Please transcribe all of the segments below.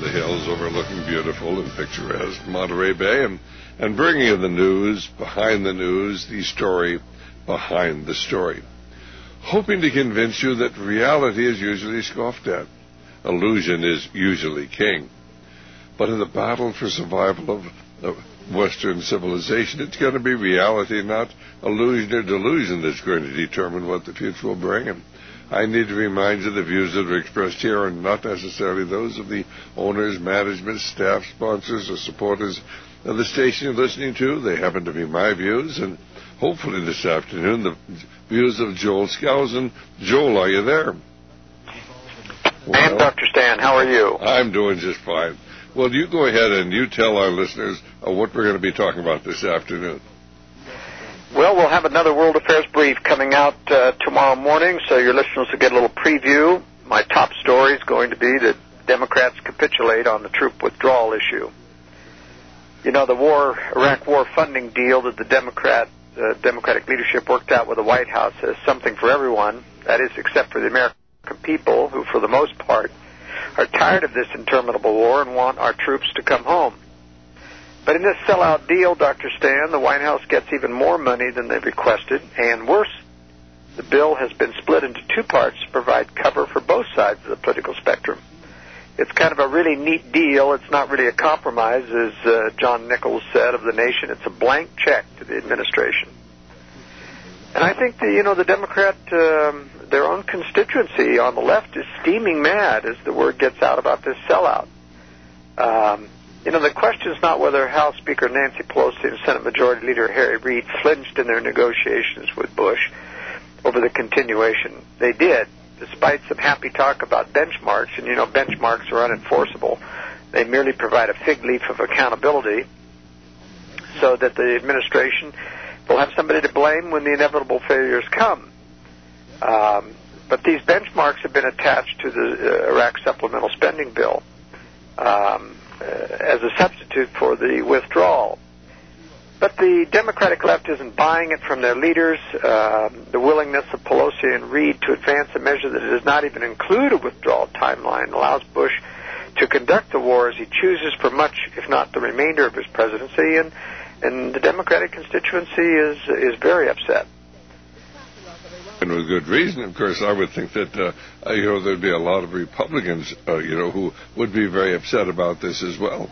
the hills overlooking beautiful and picturesque Monterey Bay and bringing you the news, the story behind the story. Hoping to convince you that reality is usually scoffed at. Illusion is usually king. But in the battle for survival of Western civilization, it's going to be reality, not illusion or delusion, that's going to determine what the future will bring. And I need to remind you the views that are expressed here are not necessarily those of the owners, management, staff, sponsors, or supporters of the station you're listening to. They happen to be my views, and hopefully this afternoon, the views of Joel Skousen. Joel, are you there? Well, I am, Dr. Stan. How are you? I'm doing just fine. Well, you go ahead and you tell our listeners what we're going to be talking about this afternoon. Well, we'll have another World Affairs Brief coming out tomorrow morning, so your listeners will get a little preview. My top story is going to be that Democrats capitulate on the troop withdrawal issue. You know, the Iraq War funding deal that the Democratic leadership worked out with the White House is something for everyone, that is, except for the American people, who, for the most part, are tired of this interminable war and want our troops to come home. But in this sellout deal, Dr. Stan, the White House gets even more money than they've requested, and worse, the bill has been split into two parts to provide cover for both sides of the political spectrum. It's kind of a really neat deal. It's not really a compromise, as John Nichols said of The Nation. It's a blank check to the administration. And I think the Democrat, their own constituency on the left is steaming mad as the word gets out about this sellout. The question is not whether House Speaker Nancy Pelosi and Senate Majority Leader Harry Reid flinched in their negotiations with Bush over the continuation. They did, despite some happy talk about benchmarks, and benchmarks are unenforceable. They merely provide a fig leaf of accountability so that the administration will have somebody to blame when the inevitable failures come. But these benchmarks have been attached to the Iraq supplemental spending bill as a substitute for the withdrawal. But the Democratic left isn't buying it from their leaders. The willingness of Pelosi and Reid to advance a measure that does not even include a withdrawal timeline allows Bush to conduct the war as he chooses for much, if not the remainder of his presidency, and the Democratic constituency is very upset. And with good reason, of course. I would think that there'd be a lot of Republicans, who would be very upset about this as well.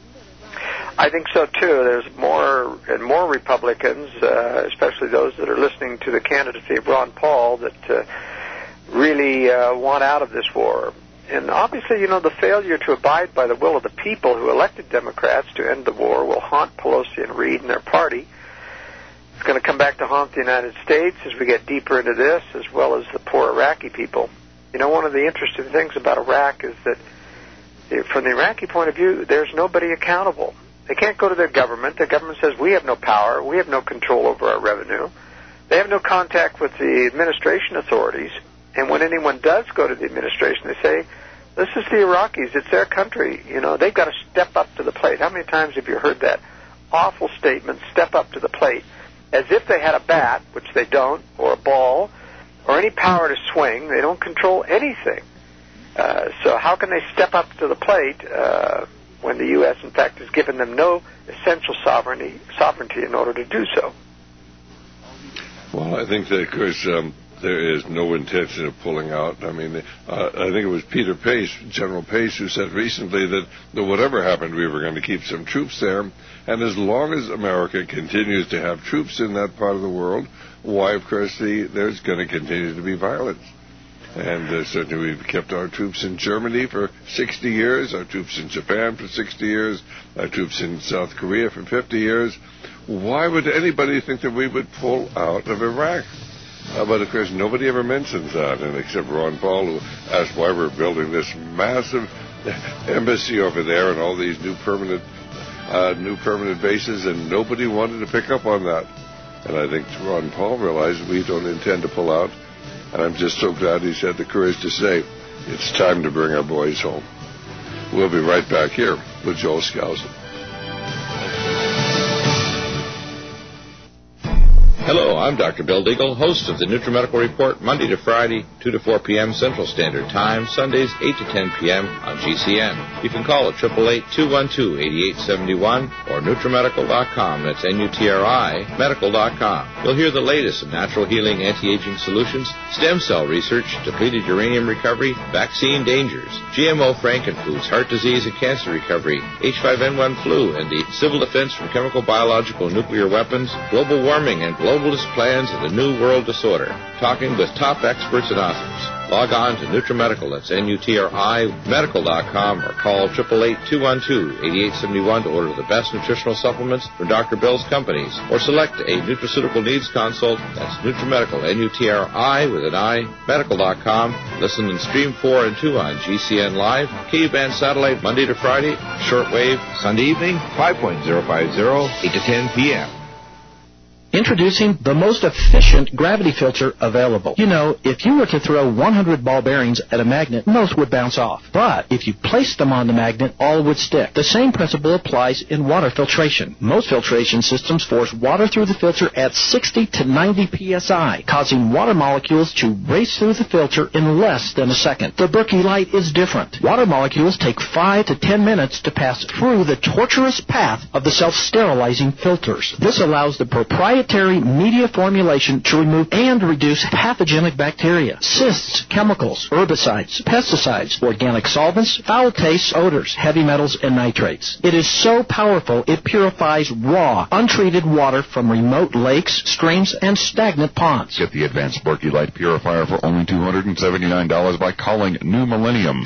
I think so too. There's more and more Republicans, especially those that are listening to the candidacy of Ron Paul, that really want out of this war. And obviously, the failure to abide by the will of the people who elected Democrats to end the war will haunt Pelosi and Reid and their party. It's going to come back to haunt the United States as we get deeper into this, as well as the poor Iraqi people. One of the interesting things about Iraq is that from the Iraqi point of view, there's nobody accountable. They can't go to their government. Their government says, we have no power, we have no control over our revenue. They have no contact with the administration authorities. And when anyone does go to the administration, they say, this is the Iraqis, it's their country. They've got to step up to the plate. How many times have you heard that awful statement, step up to the plate? As if they had a bat, which they don't, or a ball, or any power to swing. They don't control anything. So how can they step up to the plate when the U.S., in fact, has given them no essential sovereignty in order to do so? Well, I think that, of course, there is no intention of pulling out. I mean, I think it was Peter Pace, General Pace, who said recently that whatever happened, we were going to keep some troops there. And as long as America continues to have troops in that part of the world, why, of course, there's going to continue to be violence. And certainly we've kept our troops in Germany for 60 years, our troops in Japan for 60 years, our troops in South Korea for 50 years. Why would anybody think that we would pull out of Iraq? But, of course, nobody ever mentions that, and except Ron Paul, who asked why we're building this massive embassy over there and all these new permanent bases, and nobody wanted to pick up on that. And I think Ron Paul realized we don't intend to pull out, and I'm just so glad he's had the courage to say, it's time to bring our boys home. We'll be right back here with Joel Skousen. Hello, I'm Dr. Bill Deagle, host of the NutriMedical Report, Monday to Friday, 2 to 4 p.m. Central Standard Time, Sundays 8 to 10 p.m. on GCN. You can call at 888-212-8871 or NutriMedical.com. That's N-U-T-R-I, medical.com. You'll hear the latest in natural healing, anti-aging solutions, stem cell research, depleted uranium recovery, vaccine dangers, GMO frankenfoods, heart disease and cancer recovery, H5N1 flu, and the civil defense from chemical, biological, nuclear weapons, global warming, and globalist plans of the New World Disorder. Talking with top experts and authors. Log on to NutriMedical, that's N-U-T-R-I, medical.com, or call 888-212-8871 to order the best nutritional supplements from Dr. Bill's companies, or select a nutraceutical needs consult. That's NutriMedical, N-U-T-R-I with an I, medical.com. Listen and stream 4 and 2 on GCN Live, K-band satellite Monday to Friday, shortwave Sunday evening, 5.050, 8 to 10 p.m. Introducing the most efficient gravity filter available. You know, if you were to throw 100 ball bearings at a magnet, most would bounce off. But if you placed them on the magnet, all would stick. The same principle applies in water filtration. Most filtration systems force water through the filter at 60 to 90 psi, causing water molecules to race through the filter in less than a second. The Berkey Light is different. Water molecules take 5 to 10 minutes to pass through the tortuous path of the self-sterilizing filters. This allows the proprietary media formulation to remove and reduce pathogenic bacteria, cysts, chemicals, herbicides, pesticides, organic solvents, foul tastes, odors, heavy metals, and nitrates. It is so powerful it purifies raw, untreated water from remote lakes, streams, and stagnant ponds. Get the advanced Berkey Light Purifier for only $279 by calling New Millennium,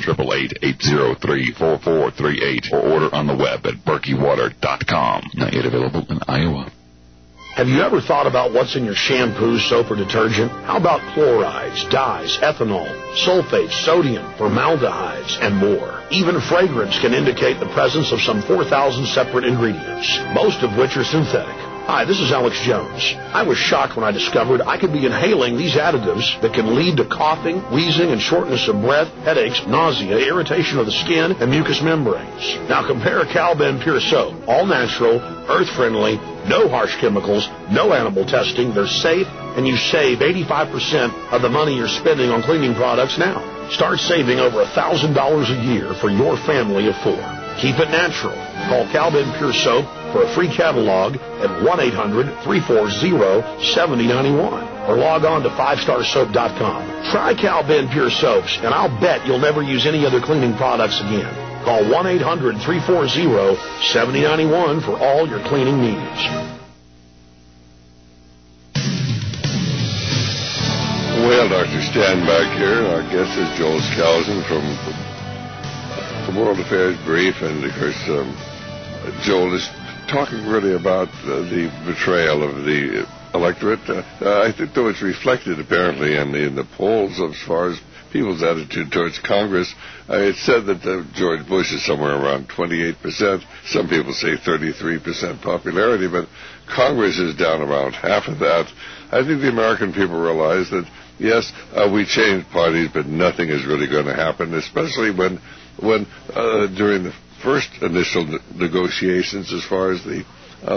888-803-4438, or order on the web at berkeywater.com. Not yet available in Iowa. Have you ever thought about what's in your shampoo, soap, or detergent? How about chlorides, dyes, ethanol, sulfates, sodium, formaldehydes, and more? Even fragrance can indicate the presence of some 4,000 separate ingredients, most of which are synthetic. Hi, this is Alex Jones. I was shocked when I discovered I could be inhaling these additives that can lead to coughing, wheezing, and shortness of breath, headaches, nausea, irritation of the skin, and mucous membranes. Now compare Cal-Ben Pure Soap. All natural, earth-friendly, no harsh chemicals, no animal testing. They're safe, and you save 85% of the money you're spending on cleaning products now. Start saving over $1,000 a year for your family of 4. Keep it natural. Call Cal-Ben Pure Soap for a free catalog at 1-800-340-7091 or log on to 5starsoap.com. Try Cal-Ben Pure Soaps, and I'll bet you'll never use any other cleaning products again. Call 1-800-340-7091 for all your cleaning needs. Well, Dr. Stan back here. Our guest is Joel Skousen from the World Affairs Brief, and of course, Joel is talking really about the betrayal of the electorate. I think, though, it's reflected apparently in the polls as far as people's attitude towards Congress. It's said that George Bush is somewhere around 28%. Some people say 33% popularity, but Congress is down around half of that. I think the American people realize that, yes, we changed parties, but nothing is really going to happen, especially when during the first initial negotiations as far as the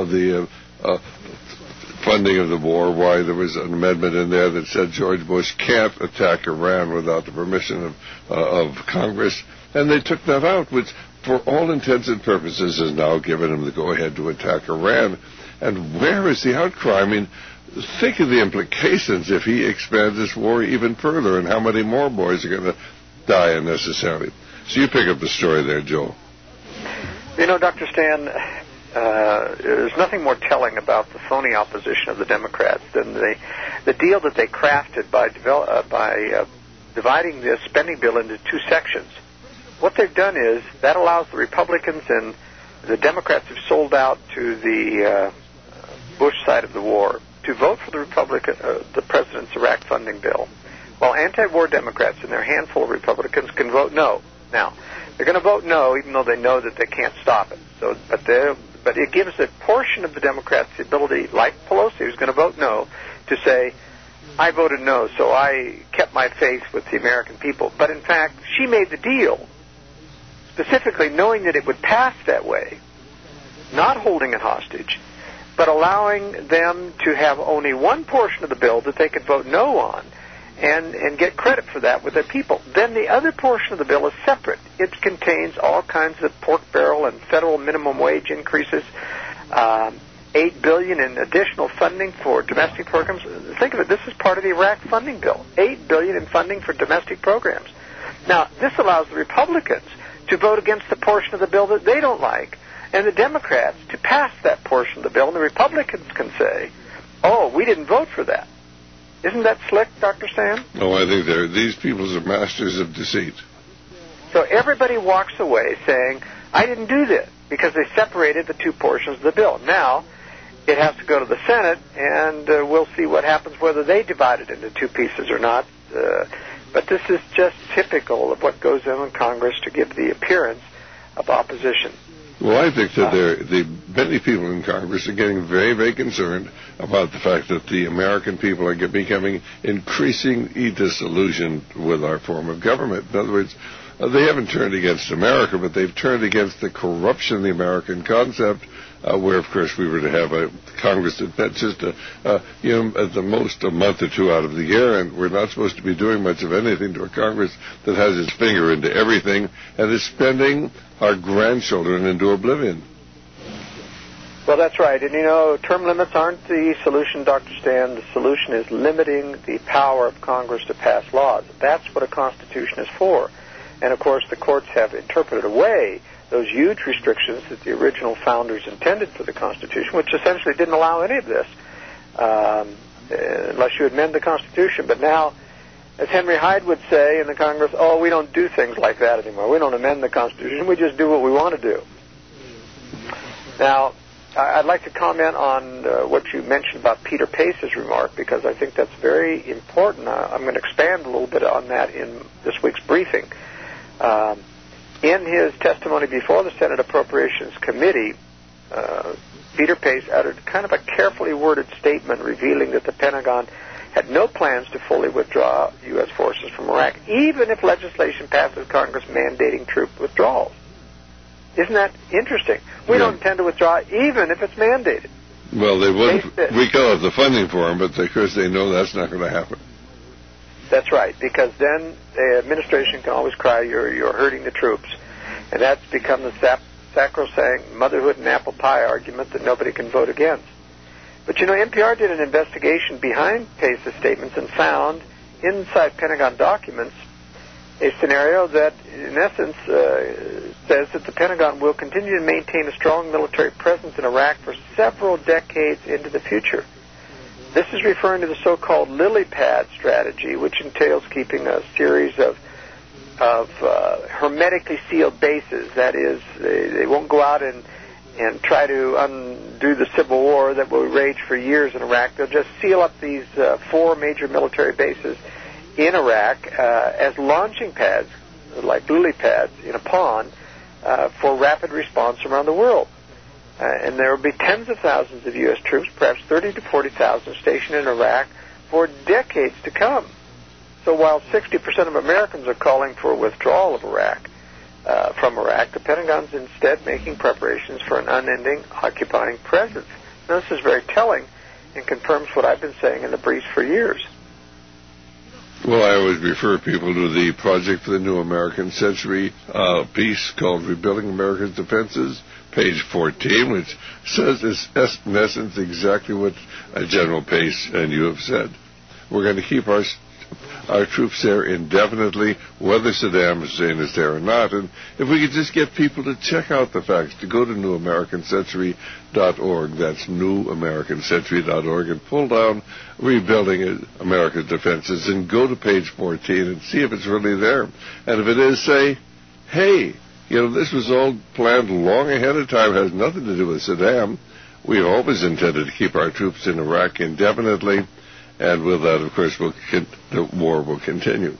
funding of the war, why there was an amendment in there that said George Bush can't attack Iran without the permission of Congress, and they took that out, which for all intents and purposes has now given him the go-ahead to attack Iran. And where is the outcry? I mean, think of the implications if he expands this war even further, and how many more boys are going to die unnecessarily. So you pick up the story there, Joel. You know, Dr. Stan, there's nothing more telling about the phony opposition of the Democrats than the deal that they crafted by dividing this spending bill into 2 sections. What they've done is that allows the Republicans and the Democrats who've sold out to the Bush side of the war to vote for the president's Iraq funding bill, while anti-war Democrats and their handful of Republicans can vote no. Now, they're going to vote no, even though they know that they can't stop it. So, but it gives a portion of the Democrats the ability, like Pelosi, who's going to vote no, to say, I voted no, so I kept my faith with the American people. But in fact, she made the deal specifically knowing that it would pass that way, not holding it hostage, but allowing them to have only one portion of the bill that they could vote no on and get credit for that with their people. Then the other portion of the bill is separate. It contains all kinds of pork barrel and federal minimum wage increases, $8 billion in additional funding for domestic programs. Think of it, this is part of the Iraq funding bill, $8 billion in funding for domestic programs. Now, this allows the Republicans to vote against the portion of the bill that they don't like, and the Democrats to pass that portion of the bill, and the Republicans can say, oh, we didn't vote for that. Isn't that slick, Dr. Stan? No, I think these people are masters of deceit. So everybody walks away saying, I didn't do this, because they separated the two portions of the bill. Now, it has to go to the Senate, and we'll see what happens, whether they divide it into two pieces or not. But this is just typical of what goes on in Congress to give the appearance of opposition. Well, I think that many people in Congress are getting very, very concerned about the fact that the American people are becoming increasingly disillusioned with our form of government. In other words, they haven't turned against America, but they've turned against the corruption of the American concept, where, of course, we were to have a Congress that's just at the most a month or two out of the year, and we're not supposed to be doing much of anything to a Congress that has its finger into everything and is spending our grandchildren into oblivion. Well, that's right. And, term limits aren't the solution, Dr. Stan. The solution is limiting the power of Congress to pass laws. That's what a Constitution is for. And, of course, the courts have interpreted away those huge restrictions that the original founders intended for the Constitution, which essentially didn't allow any of this unless you amend the Constitution. But now, as Henry Hyde would say in the Congress, we don't do things like that anymore. We don't amend the Constitution. We just do what we want to do. Now, I'd like to comment on what you mentioned about Peter Pace's remark, because I think that's very important. I'm going to expand a little bit on that in this week's briefing. In his testimony before the Senate Appropriations Committee, Peter Pace uttered kind of a carefully worded statement revealing that the Pentagon had no plans to fully withdraw U.S. forces from Iraq, even if legislation passes Congress mandating troop withdrawals. Isn't that interesting? We don't intend to withdraw even if it's mandated. Well, they wouldn't. We cut off the funding for them, but of course they know that's not going to happen. That's right, because then the administration can always cry, you're hurting the troops. And that's become the sacrosanct motherhood and apple pie argument that nobody can vote against. But, NPR did an investigation behind Pace's statements and found inside Pentagon documents a scenario that, in essence, says that the Pentagon will continue to maintain a strong military presence in Iraq for several decades into the future. This is referring to the so-called lily pad strategy, which entails keeping a series of hermetically sealed bases. That is, they won't go out and try to undo the civil war that will rage for years in Iraq. They'll just seal up these 4 major military bases in Iraq as launching pads, like lily pads in a pond, for rapid response around the world. And there will be tens of thousands of U.S. troops, perhaps 30 to 40,000 stationed in Iraq for decades to come. So while 60% of Americans are calling for a withdrawal of from Iraq, the Pentagon's instead making preparations for an unending occupying presence. Now, this is very telling and confirms what I've been saying in the briefs for years. Well, I always refer people to the Project for the New American Century piece called Rebuilding America's Defenses, page 14, which says, in essence, exactly what General Pace and you have said. We're going to keep our troops there indefinitely, whether Saddam Hussein is there or not. And if we could just get people to check out the facts, to go to newamericancentury.org, that's newamericancentury.org, and pull down Rebuilding America's Defenses and go to page 14 and see if it's really there. And if it is, say, hey, this was all planned long ahead of time, has nothing to do with Saddam. We've always intended to keep our troops in Iraq indefinitely, and with that, of course, the war will continue.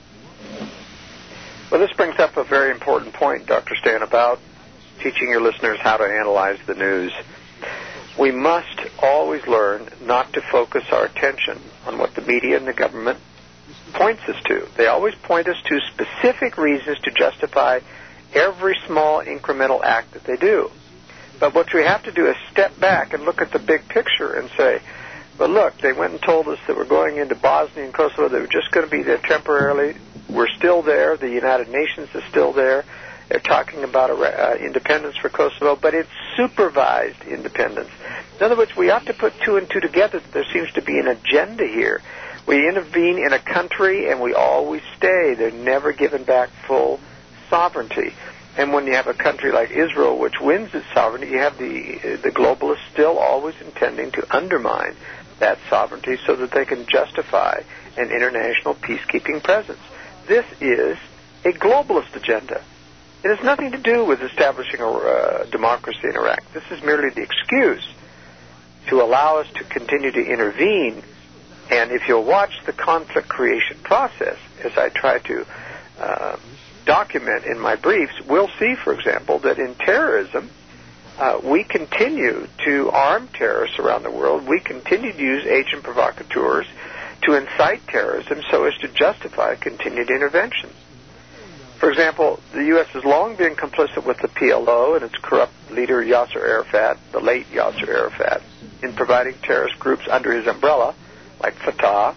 Well, this brings up a very important point, Dr. Stan, about teaching your listeners how to analyze the news. We must always learn not to focus our attention on what the media and the government points us to. They always point us to specific reasons to justify every small incremental act that they do. But what we have to do is step back and look at the big picture and say, well, look, they went and told us that we're going into Bosnia and Kosovo. They were just going to be there temporarily. We're still there. The United Nations is still there. They're talking about independence for Kosovo, but it's supervised independence. In other words, we have to put two and two together. There seems to be an agenda here. We intervene in a country, and we always stay. They're never given back full sovereignty. And when you have a country like Israel, which wins its sovereignty, you have the globalists still always intending to undermine that sovereignty so that they can justify an international peacekeeping presence. This is a globalist agenda. It has nothing to do with establishing a democracy in Iraq. This is merely the excuse to allow us to continue to intervene. And if you'll watch the conflict creation process, as I try to document in my briefs, we'll see, for example, that in terrorism, we continue to arm terrorists around the world. We continue to use agent provocateurs to incite terrorism so as to justify continued intervention. For example, the U.S. has long been complicit with the PLO and its corrupt leader Yasser Arafat, the late Yasser Arafat, in providing terrorist groups under his umbrella, like Fatah,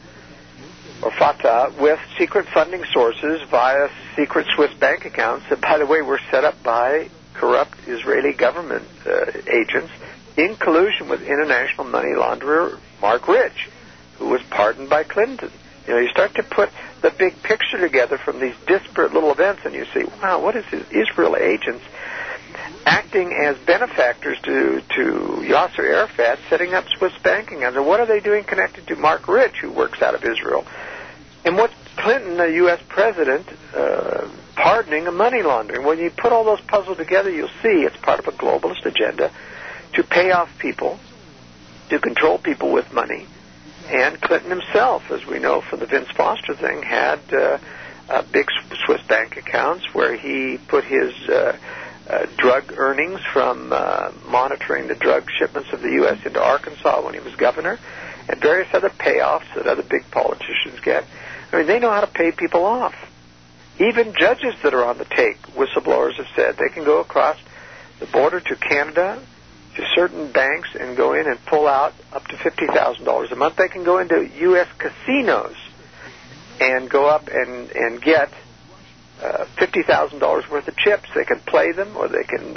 with secret funding sources via secret Swiss bank accounts that, by the way, were set up by corrupt Israeli government agents in collusion with international money launderer Mark Rich, who was pardoned by Clinton. You know, you start to put the big picture together from these disparate little events, and you see, wow, what is this Israel agents acting as benefactors to Yasser Arafat, setting up Swiss banking? And what are they doing connected to Mark Rich, who works out of Israel? And what Clinton, the U.S. president, pardoning a money laundering? When you put all those puzzles together, you'll see it's part of a globalist agenda to pay off people, to control people with money. And Clinton himself, as we know from the Vince Foster thing, had big Swiss bank accounts where he put his drug earnings from monitoring the drug shipments of the U.S. into Arkansas when he was governor, and various other payoffs that other big politicians get. I mean, they know how to pay people off. Even judges that are on the take, whistleblowers have said, they can go across the border to Canada, to certain banks, and go in and pull out up to $50,000 a month. They can go into U.S. casinos and go up and get $50,000 worth of chips. They can play them, or they can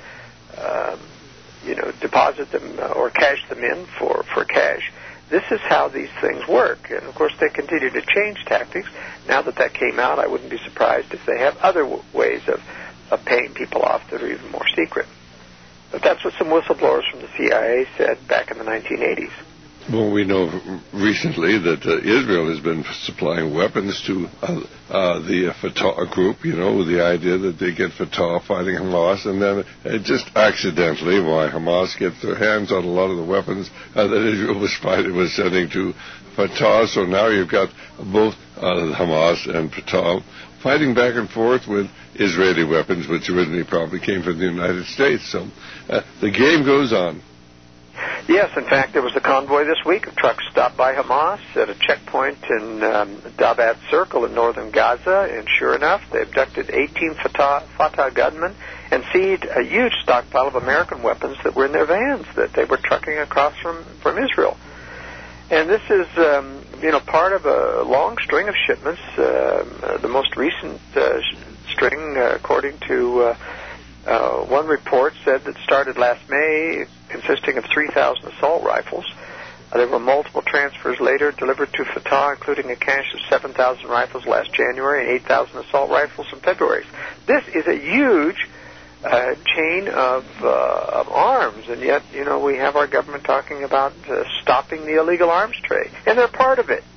deposit them or cash them in for cash. This is how these things work. And, of course, they continue to change tactics. Now that came out, I wouldn't be surprised if they have other ways of paying people off that are even more secret. But that's what some whistleblowers from the CIA said back in the 1980s. Well, we know recently that Israel has been supplying weapons to the Fatah group, you know, with the idea that they get Fatah fighting Hamas, and then just accidentally, why Hamas gets their hands on a lot of the weapons that Israel was sending to Fatah. So now you've got both Hamas and Fatah fighting back and forth with Israeli weapons, which originally probably came from the United States. So the game goes on. Yes, in fact, there was a convoy this week of trucks stopped by Hamas at a checkpoint in Dabat Circle in northern Gaza, and sure enough, they abducted 18 Fatah gunmen and seized a huge stockpile of American weapons that were in their vans that they were trucking across from Israel. And this is, part of a long string of shipments. The most recent string, according to one report, said that started last May, consisting of 3,000 assault rifles. There were multiple transfers later delivered to Fatah, including a cache of 7,000 rifles last January and 8,000 assault rifles in February. This is a huge chain of arms, and yet, we have our government talking about stopping the illegal arms trade, and they're part of it.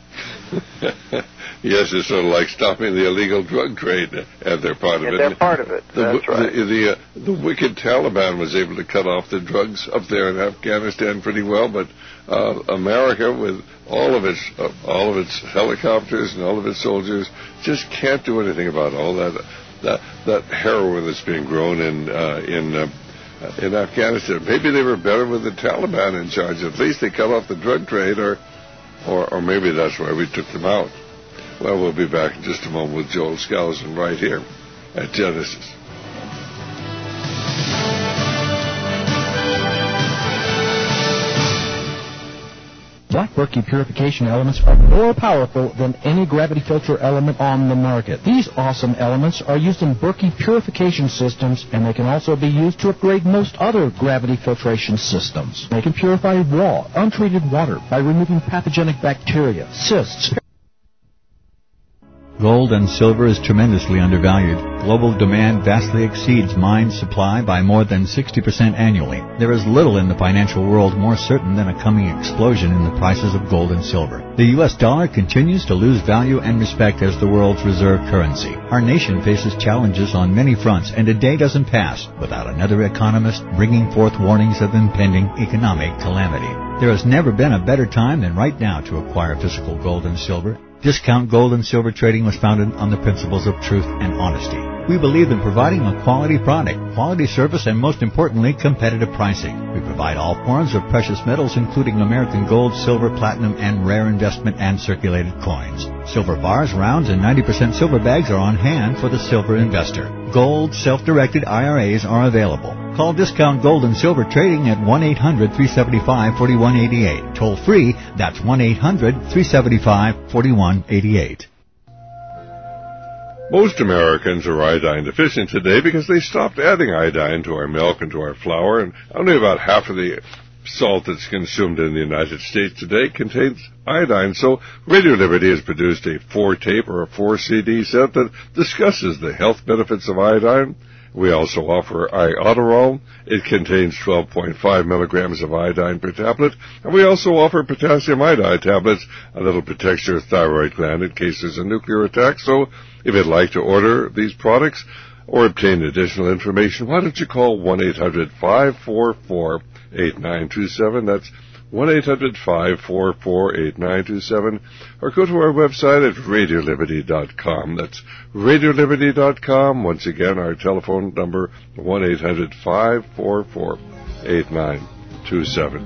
Yes, it's sort of like stopping the illegal drug trade, and they're part of it. They're part of it. That's right. The wicked Taliban was able to cut off the drugs up there in Afghanistan pretty well, but America, with all of its helicopters and all of its soldiers, just can't do anything about all that heroin that's being grown in Afghanistan. Maybe they were better with the Taliban in charge. At least they cut off the drug trade, or maybe that's why we took them out. Well, we'll be back in just a moment with Joel Skousen right here at Genesis. Black Berkey purification elements are more powerful than any gravity filter element on the market. These awesome elements are used in Berkey purification systems, and they can also be used to upgrade most other gravity filtration systems. They can purify raw, untreated water by removing pathogenic bacteria, cysts. Gold and silver is tremendously undervalued. Global demand vastly exceeds mine supply by more than 60% annually. There is little in the financial world more certain than a coming explosion in the prices of gold and silver. The U.S. dollar continues to lose value and respect as the world's reserve currency. Our nation faces challenges on many fronts, and a day doesn't pass without another economist bringing forth warnings of impending economic calamity. There has never been a better time than right now to acquire physical gold and silver. Discount Gold and Silver Trading was founded on the principles of truth and honesty. We believe in providing a quality product, quality service, and most importantly, competitive pricing. We provide all forms of precious metals, including American gold, silver, platinum, and rare investment and circulated coins. Silver bars, rounds, and 90% silver bags are on hand for the silver investor. Gold self-directed IRAs are available. Call Discount Gold and Silver Trading at 1-800-375-4188. Toll free, that's 1-800-375-4188. Most Americans are iodine deficient today because they stopped adding iodine to our milk and to our flour, and only about half of the salt that's consumed in the United States today contains iodine. So Radio Liberty has produced a 4-tape or a 4-CD set that discusses the health benefits of iodine. We also offer Iodoral. It contains 12.5 milligrams of iodine per tablet. And we also offer potassium iodide tablets, and that'll protect your thyroid gland in case there's a nuclear attack. So if you'd like to order these products or obtain additional information, why don't you call 1-800-544-8927. That's 1-800-544-8927, or go to our website at RadioLiberty.com. That's RadioLiberty.com. Once again, our telephone number, 1-800-544-8927.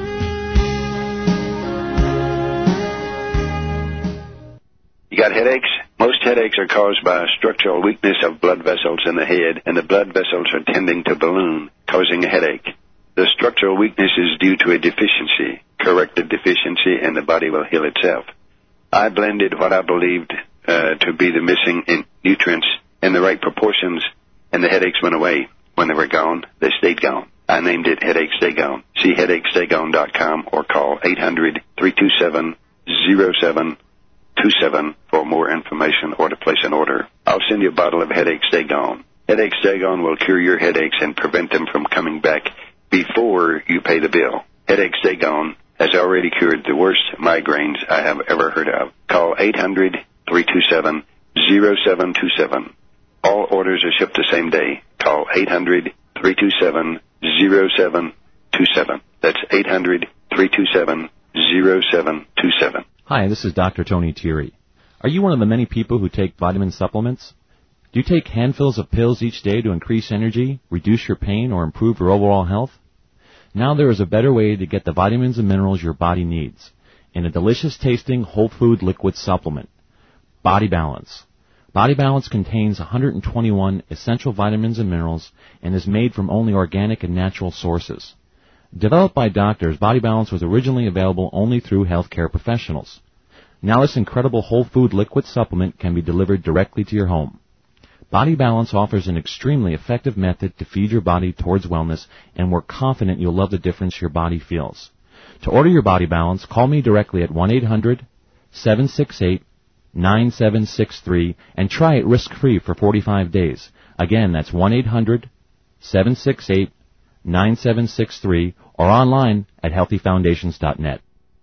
You got headaches? Most headaches are caused by a structural weakness of blood vessels in the head, and the blood vessels are tending to balloon, causing a headache. The structural weakness is due to a deficiency. Correct the deficiency, and the body will heal itself. I blended what I believed to be the missing nutrients in the right proportions, and the headaches went away. When they were gone, they stayed gone. I named it Headache Stay Gone. See HeadacheStayGone.com or call 800-327-0727 for more information or to place an order. I'll send you a bottle of Headache Stay Gone. Headache Stay Gone will cure your headaches and prevent them from coming back before you pay the bill. Headache Stay Gone has already cured the worst migraines I have ever heard of. Call 800-327-0727. All orders are shipped the same day. Call 800-327-0727. That's 800-327-0727. Hi, this is Dr. Tony Thierry. Are you one of the many people who take vitamin supplements? Do you take handfuls of pills each day to increase energy, reduce your pain, or improve your overall health? Now there is a better way to get the vitamins and minerals your body needs in a delicious-tasting whole food liquid supplement, Body Balance. Body Balance contains 121 essential vitamins and minerals and is made from only organic and natural sources. Developed by doctors, Body Balance was originally available only through healthcare professionals. Now this incredible whole food liquid supplement can be delivered directly to your home. Body Balance offers an extremely effective method to feed your body towards wellness, and we're confident you'll love the difference your body feels. To order your Body Balance, call me directly at 1-800-768-9763 and try it risk-free for 45 days. Again, that's 1-800-768-9763 or online at healthyfoundations.net.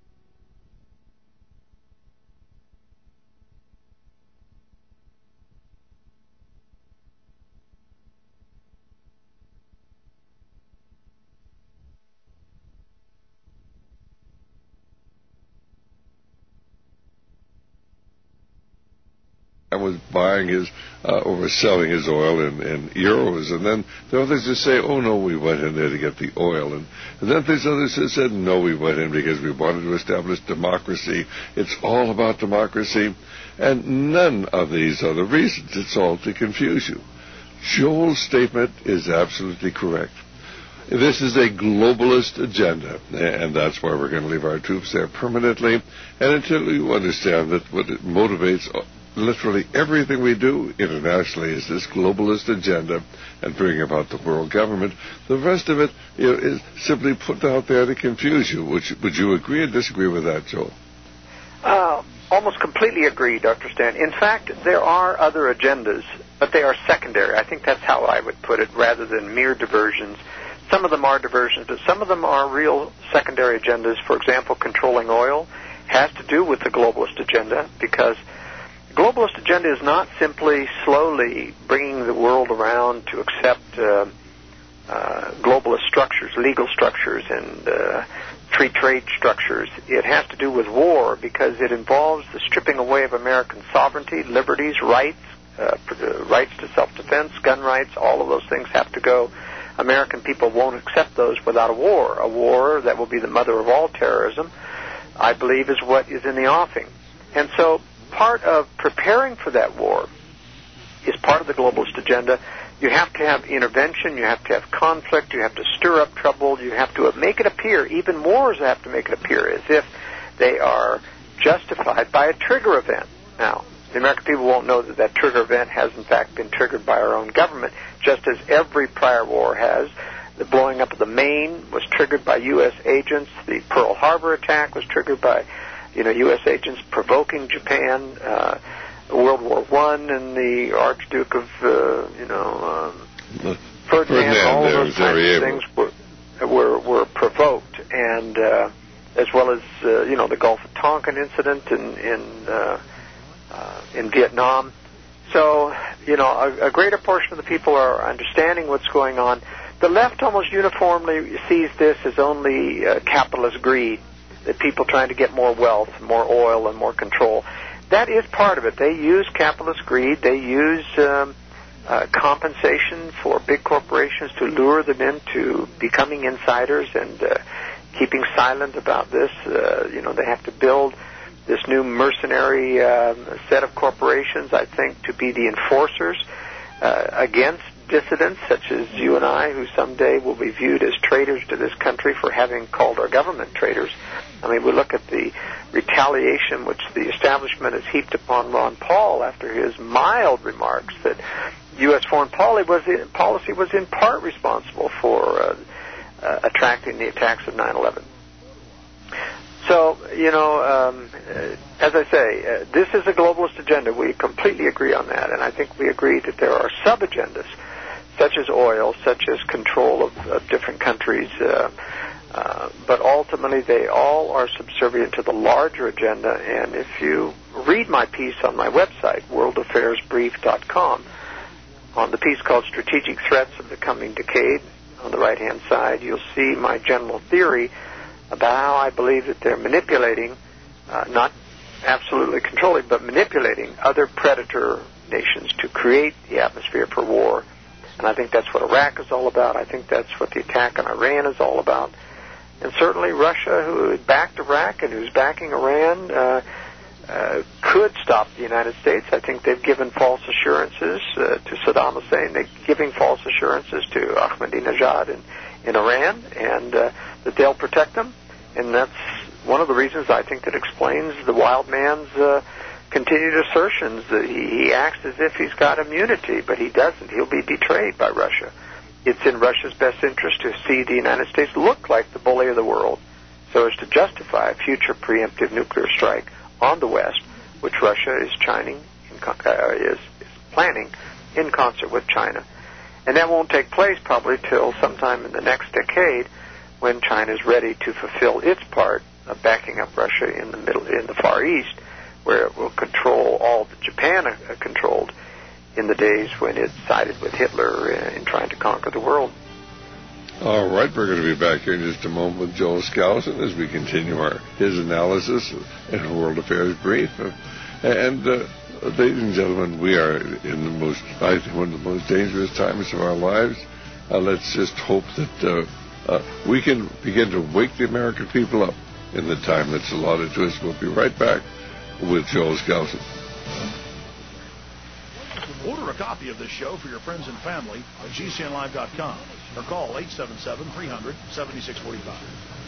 I was buying his, or was selling his oil in euros, and then there were others who say, oh no, we went in there to get the oil, and then there's others who said, no, we went in because we wanted to establish democracy. It's all about democracy, and none of these are the reasons. It's all to confuse you. Joel's statement is absolutely correct. This is a globalist agenda, and that's why we're going to leave our troops there permanently. And until you understand that what it motivates literally everything we do internationally is this globalist agenda and bring about the world government, the rest of it is simply put out there to confuse you. Would you agree or disagree with that, Joel? Almost completely agree, Dr. Stan. In fact, there are other agendas, but they are secondary. I think that's how I would put it, rather than mere diversions. Some of them are diversions, but some of them are real secondary agendas. For example, controlling oil has to do with the globalist agenda, because the globalist agenda is not simply slowly bringing the world around to accept globalist structures, legal structures, and free trade structures. It has to do with war, because it involves the stripping away of American sovereignty, liberties, rights, rights to self-defense, gun rights. All of those things have to go. American people won't accept those without a war that will be the mother of all terrorism, I believe, is what is in the offing. And so part of preparing for that war is part of the globalist agenda. You have to have intervention, you have to have conflict, you have to stir up trouble, you have to make it appear, even wars have to make it appear as if they are justified by a trigger event. Now, the American people won't know that that trigger event has in fact been triggered by our own government, just as every prior war has. The blowing up of the Maine was triggered by U.S. agents. The Pearl Harbor attack was triggered by, U.S. agents provoking Japan. World War I and the Archduke of, Ferdinand, all of those kinds of things were provoked, and as well as, the Gulf of Tonkin incident in Vietnam. So, a greater portion of the people are understanding what's going on. The left almost uniformly sees this as only capitalist greed, that people trying to get more wealth, more oil, and more control. That is part of it. They use capitalist greed. They use compensation for big corporations to lure them into becoming insiders and keeping silent about this. They have to build this new mercenary set of corporations, I think, to be the enforcers against dissidents such as you and I, who someday will be viewed as traitors to this country for having called our government traitors. I mean, we look at the retaliation which the establishment has heaped upon Ron Paul after his mild remarks that U.S. foreign policy was in part responsible for attracting the attacks of 9/11. So, as I say, this is a globalist agenda. We completely agree on that, and I think we agree that there are sub-agendas, such as oil, such as control of different countries, but ultimately they all are subservient to the larger agenda. And if you read my piece on my website, worldaffairsbrief.com, on the piece called Strategic Threats of the Coming Decade, on the right-hand side, you'll see my general theory about how I believe that they're manipulating, not absolutely controlling, but manipulating other predator nations to create the atmosphere for war. And I think that's what Iraq is all about. I think that's what the attack on Iran is all about. And certainly Russia, who backed Iraq and who's backing Iran, could stop the United States. I think they've given false assurances to Saddam Hussein. They're giving false assurances to Ahmadinejad in Iran, and that they'll protect them. And that's one of the reasons I think that explains the wild man's continued assertions that he acts as if he's got immunity, but he doesn't. He'll be betrayed by Russia. It's in Russia's best interest to see the United States look like the bully of the world, so as to justify a future preemptive nuclear strike on the West, which Russia is planning in concert with China. And that won't take place probably till sometime in the next decade, when China is ready to fulfill its part of backing up Russia in the Far East, where it will control all that Japan controlled in the days when it sided with Hitler in trying to conquer the world. All right, we're going to be back here in just a moment with Joel Skousen as we continue his analysis in World Affairs Brief. And ladies and gentlemen, we are in one of the most dangerous times of our lives. Let's just hope that we can begin to wake the American people up in the time that's allotted to us. We'll be right back with Joel Skousen. Order a copy of this show for your friends and family at GCNlive.com or call 877-300-7645.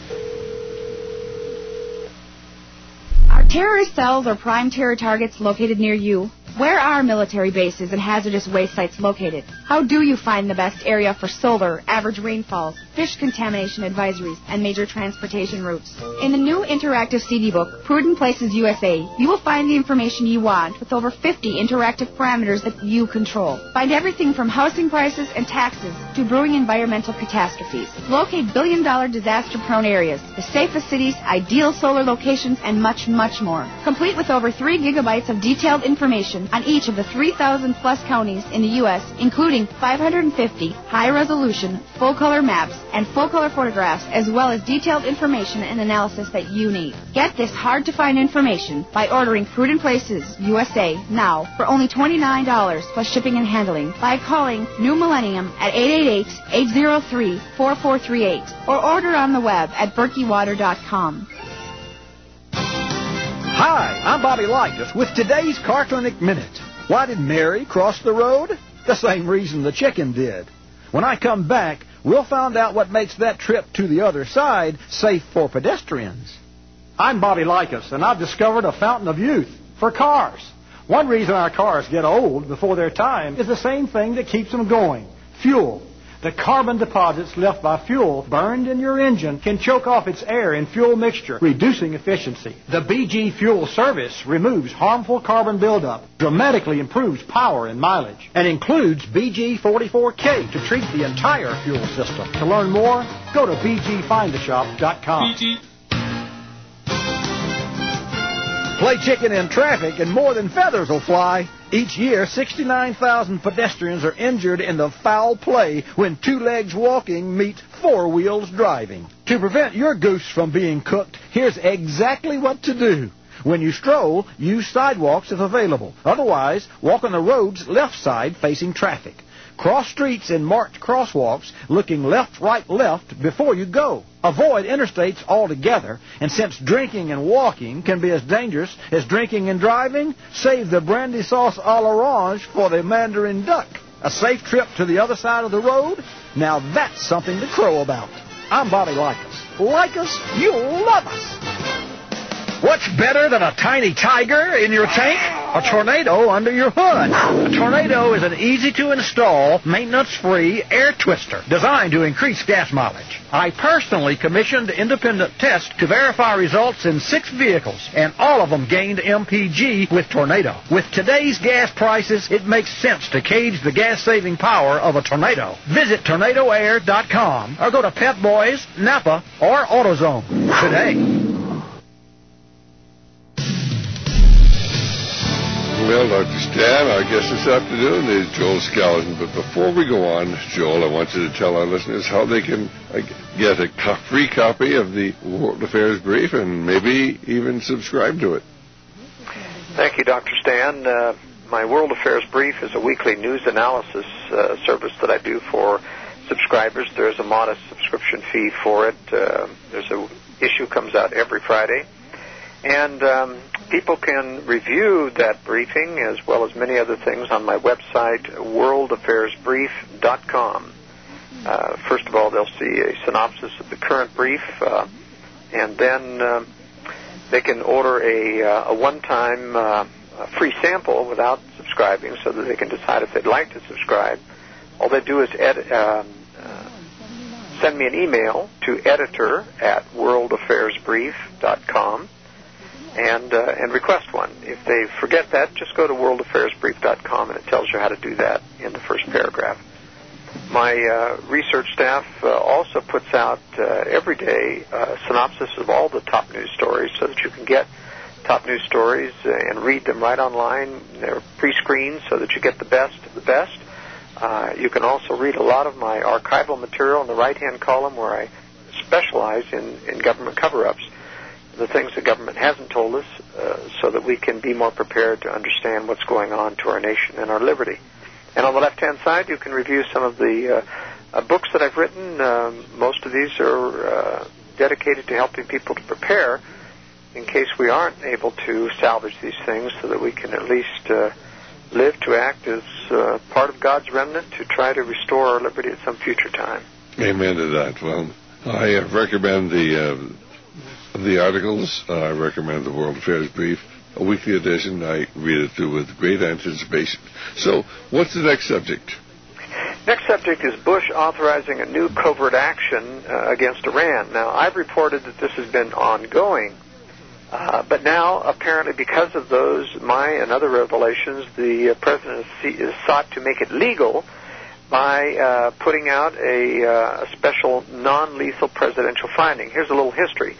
Are terrorist cells or prime terror targets located near you? Where are military bases and hazardous waste sites located? How do you find the best area for solar, average rainfalls, fish contamination advisories, and major transportation routes? In the new interactive CD book, Prudent Places USA, you will find the information you want with over 50 interactive parameters that you control. Find everything from housing prices and taxes to brewing environmental catastrophes. Locate billion-dollar disaster-prone areas, the safest cities, ideal solar locations, and much, much more. Complete with over 3 gigabytes of detailed information on each of the 3,000-plus counties in the U.S., including 550 high-resolution, full-color maps and full-color photographs, as well as detailed information and analysis that you need. Get this hard-to-find information by ordering Prudent Places USA now for only $29 plus shipping and handling by calling New Millennium at 888-803-4438 or order on the web at berkeywater.com. Hi, I'm Bobby Lightus with today's Car Clinic Minute. Why did Mary cross the road? The same reason the chicken did. When I come back, we'll find out what makes that trip to the other side safe for pedestrians. I'm Bobby Lightus, and I've discovered a fountain of youth for cars. One reason our cars get old before their time is the same thing that keeps them going: fuel. The carbon deposits left by fuel burned in your engine can choke off its air and fuel mixture, reducing efficiency. The BG Fuel Service removes harmful carbon buildup, dramatically improves power and mileage, and includes BG44K to treat the entire fuel system. To learn more, go to bgfindashop.com. Play chicken in traffic and more than feathers will fly. Each year, 69,000 pedestrians are injured in the foul play when 2 legs walking meet 4 wheels driving. To prevent your goose from being cooked, here's exactly what to do. When you stroll, use sidewalks if available. Otherwise, walk on the road's left side facing traffic. Cross streets in marked crosswalks looking left, right, left before you go. Avoid interstates altogether, and since drinking and walking can be as dangerous as drinking and driving, save the brandy sauce a l'orange for the mandarin duck. A safe trip to the other side of the road? Now that's something to crow about. I'm Bobby Lightus. Like us, you'll love us. What's better than a tiny tiger in your tank? A tornado under your hood. A tornado is an easy-to-install, maintenance-free air twister designed to increase gas mileage. I personally commissioned independent tests to verify results in 6 vehicles, and all of them gained MPG with Tornado. With today's gas prices, it makes sense to gauge the gas-saving power of a tornado. Visit TornadoAir.com or go to Pep Boys, Napa, or AutoZone today. Well, Dr. Stan, our guest this afternoon is Joel Skousen. But before we go on, Joel, I want you to tell our listeners how they can get a free copy of the World Affairs Brief and maybe even subscribe to it. Thank you, Dr. Stan. My World Affairs Brief is a weekly news analysis service that I do for subscribers. There's a modest subscription fee for it. There's an issue comes out every Friday. And people can review that briefing as well as many other things on my website, worldaffairsbrief.com. First of all, they'll see a synopsis of the current brief, and then they can order a one-time free sample without subscribing so that they can decide if they'd like to subscribe. All they do is send me an email to editor@worldaffairsbrief.com. And request one. If they forget that, just go to worldaffairsbrief.com, and it tells you how to do that in the first paragraph. My research staff also puts out every day a synopsis of all the top news stories so that you can get top news stories and read them right online. They're pre-screened so that you get the best of the best. You can also read a lot of my archival material in the right-hand column where I specialize in government cover-ups, the things the government hasn't told us, so that we can be more prepared to understand what's going on to our nation and our liberty. And on the left-hand side, you can review some of the books that I've written. Most of these are dedicated to helping people to prepare in case we aren't able to salvage these things so that we can at least live to act as part of God's remnant to try to restore our liberty at some future time. Amen to that. Well, I recommend the articles. I recommend the World Affairs Brief, a weekly edition. I read it through with great anticipation. So, what's the next subject? Next subject is Bush authorizing a new covert action against Iran. Now, I've reported that this has been ongoing, but now, apparently, because of those, my and other revelations, the president has sought to make it legal by putting out a special non-lethal presidential finding. Here's a little history.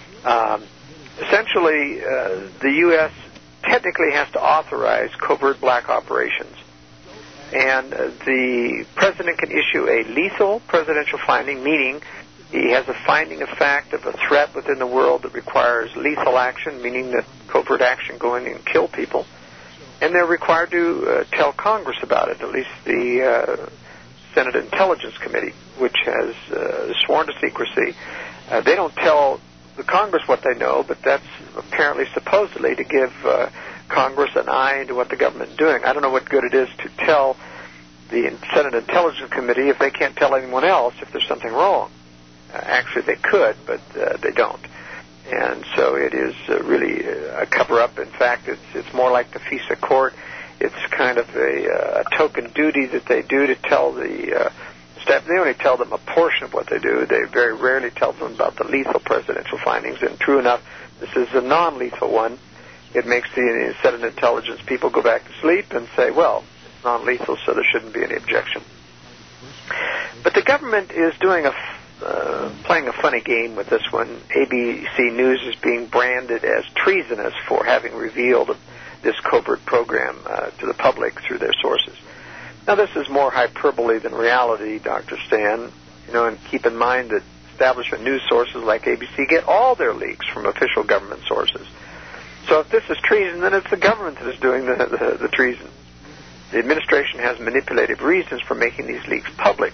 Essentially, the U.S. technically has to authorize covert black operations. And the president can issue a lethal presidential finding, meaning he has a finding of fact of a threat within the world that requires lethal action, meaning that covert action go in and kill people. And they're required to tell Congress about it, at least the Senate Intelligence Committee, which has sworn to secrecy. They don't tell the Congress what they know, but that's apparently supposedly to give Congress an eye into what the government is doing. I don't know what good it is to tell the Senate Intelligence Committee if they can't tell anyone else if there's something wrong. Actually, they could, but they don't. And so it is really a cover-up. In fact, it's more like the FISA court. It's kind of a token duty that they do to tell the staff. They only tell them a portion of what they do. They very rarely tell them about the lethal presidential findings. And true enough, this is a non-lethal one. It makes the Senate Intelligence people go back to sleep and say, well, it's non-lethal, so there shouldn't be any objection. But the government is doing playing a funny game with this one. ABC News is being branded as treasonous for having revealed this covert program to the public through their sources. Now, this is more hyperbole than reality, Dr. Stan. And keep in mind that establishment news sources like ABC get all their leaks from official government sources. So if this is treason, then it's the government that is doing the treason. The administration has manipulative reasons for making these leaks public.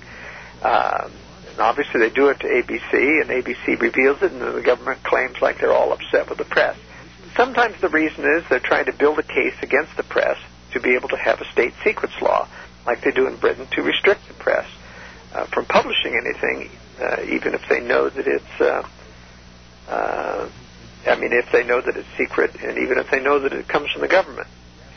And obviously they do it to ABC, and ABC reveals it, and the government claims like they're all upset with the press. Sometimes the reason is they're trying to build a case against the press to be able to have a state secrets law, like they do in Britain, to restrict the press from publishing anything, even if they know that it's if they know that it's secret, and even if they know that it comes from the government.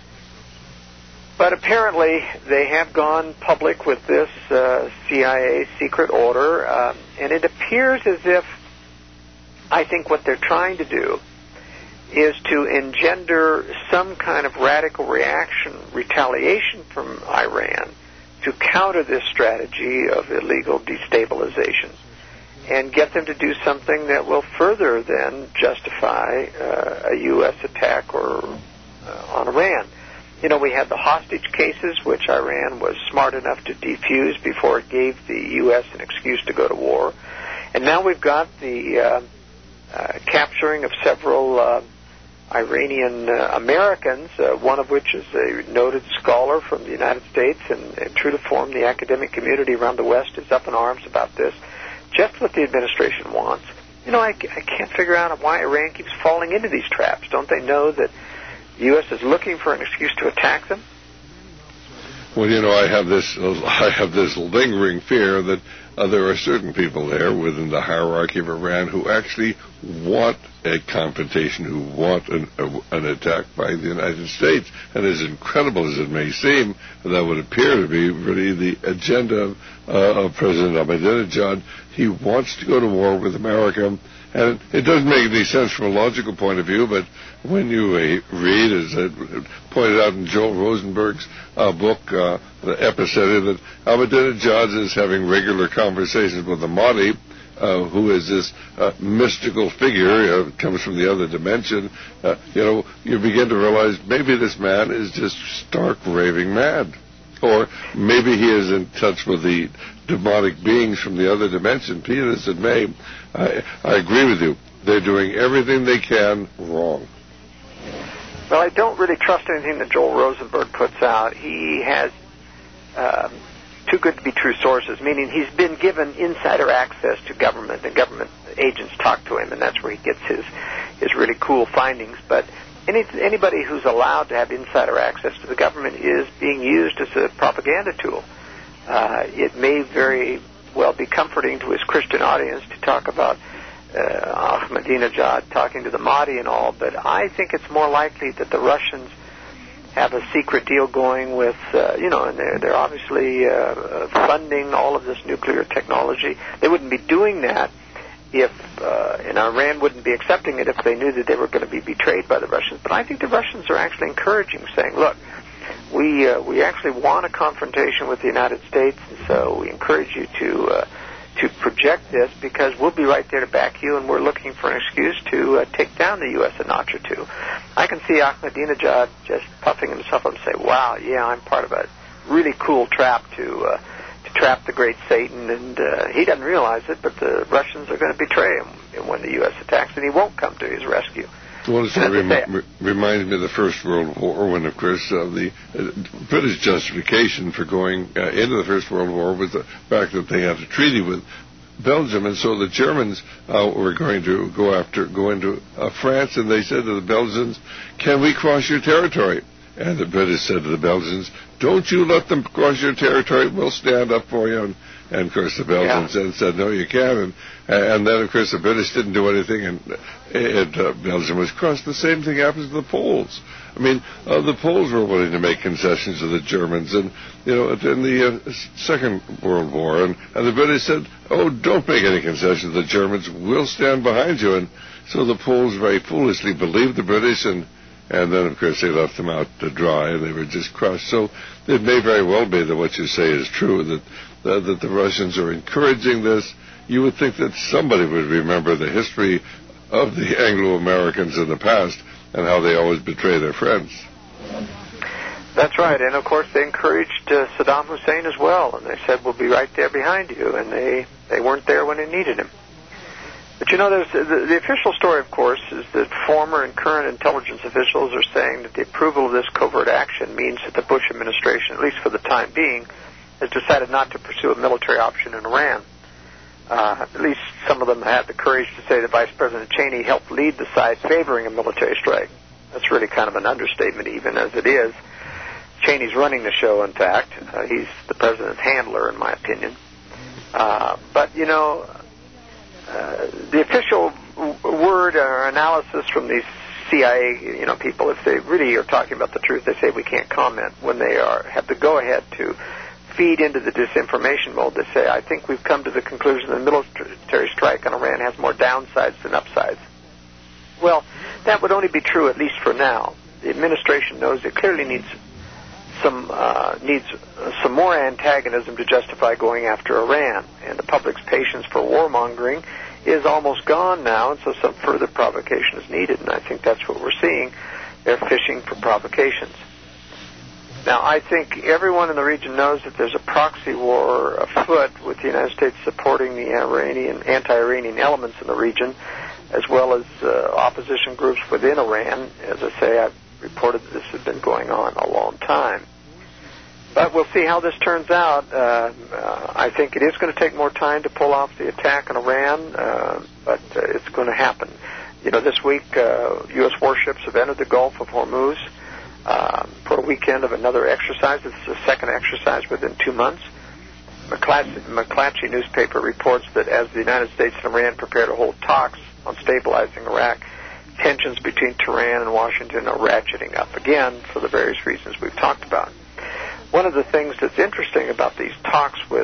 But apparently they have gone public with this CIA secret order, and it appears as if, I think what they're trying to do is to engender some kind of radical retaliation from Iran to counter this strategy of illegal destabilization, and get them to do something that will further then justify a U.S. attack on Iran. We had the hostage cases, which Iran was smart enough to defuse before it gave the U.S. an excuse to go to war. And now we've got the capturing of several Iranian Americans, one of which is a noted scholar from the United States, and true to form, the academic community around the West is up in arms about this. Just what the administration wants. I can't figure out why Iran keeps falling into these traps. Don't they know that the U.S. is looking for an excuse to attack them? Well, I have this lingering fear that there are certain people there within the hierarchy of Iran who actually want a confrontation, who want an attack by the United States. And as incredible as it may seem, that would appear to be really the agenda of President Ahmadinejad. He wants to go to war with America. And it doesn't make any sense from a logical point of view, but when you read, as pointed out in Joel Rosenberg's book, the Epicenter, that Ahmadinejad is having regular conversations with the Mahdi, who is this mystical figure, comes from the other dimension, you begin to realize maybe this man is just stark raving mad. Or maybe he is in touch with the demonic beings from the other dimension. Be it as it may, I agree with you. They're doing everything they can wrong. Well, I don't really trust anything that Joel Rosenberg puts out. He has too good to be true sources, meaning he's been given insider access to government, and government agents talk to him, and that's where he gets his really cool findings. But anybody who's allowed to have insider access to the government is being used as a propaganda tool. It may very well be comforting to his Christian audience to talk about Ahmadinejad talking to the Mahdi and all, but I think it's more likely that the Russians have a secret deal going with, and they're obviously funding all of this nuclear technology. They wouldn't be doing that if, and Iran wouldn't be accepting it if they knew that they were going to be betrayed by the Russians. But I think the Russians are actually encouraging, saying, look, we actually want a confrontation with the United States, and so we encourage you to project this because we'll be right there to back you, and we're looking for an excuse to take down the U.S. a notch or two. I can see Ahmadinejad just puffing himself up and say, wow, yeah, I'm part of a really cool trap to trap the great Satan, and he doesn't realize it, but the Russians are going to betray him when the U.S. attacks, and he won't come to his rescue. Well, it reminds me of the First World War when, of course, the British justification for going into the First World War was the fact that they had a treaty with Belgium, and so the Germans were going to go into France, and they said to the Belgians, can we cross your territory? And the British said to the Belgians, don't you let them cross your territory, we'll stand up for you. And of course, the Belgians said, no, you can't. And then, of course, the British didn't do anything, and Belgium was crushed. The same thing happens to the Poles. I mean, the Poles were willing to make concessions to the Germans, and, in the Second World War. And the British said, oh, don't make any concessions to the Germans. We'll stand behind you. And so the Poles very foolishly believed the British, and then, of course, they left them out to dry, and they were just crushed. So it may very well be that what you say is true, that the Russians are encouraging this. You would think that somebody would remember the history of the Anglo-Americans in the past and how they always betray their friends. That's right, and of course they encouraged Saddam Hussein as well, and they said, we'll be right there behind you, and they weren't there when they needed him. But there's the official story, of course, is that former and current intelligence officials are saying that the approval of this covert action means that the Bush administration, at least for the time being, has decided not to pursue a military option in Iran. At least some of them had the courage to say that Vice President Cheney helped lead the side favoring a military strike. That's really kind of an understatement, even as it is. Cheney's running the show, in fact. He's the president's handler, in my opinion. But the official word or analysis from these CIA, people, if they really are talking about the truth, they say we can't comment. When they have the go-ahead to feed into the disinformation mode, they say, I think we've come to the conclusion that the military strike on Iran has more downsides than upsides. Well, that would only be true, at least for now. The administration knows it clearly needs some more antagonism to justify going after Iran, and the public's patience for warmongering is almost gone now, and so some further provocation is needed, and I think that's what we're seeing. They're fishing for provocations. Now, I think everyone in the region knows that there's a proxy war afoot with the United States supporting the anti-Iranian elements in the region, as well as opposition groups within Iran. As I say, I've reported that this has been going on a long time. But we'll see how this turns out. I think it is going to take more time to pull off the attack on Iran, but it's going to happen. This week, U.S. warships have entered the Gulf of Hormuz for a weekend of another exercise. This is the second exercise within 2 months. McClatchy newspaper reports that as the United States and Iran prepare to hold talks on stabilizing Iraq, tensions between Tehran and Washington are ratcheting up again for the various reasons we've talked about. One of the things that's interesting about these talks with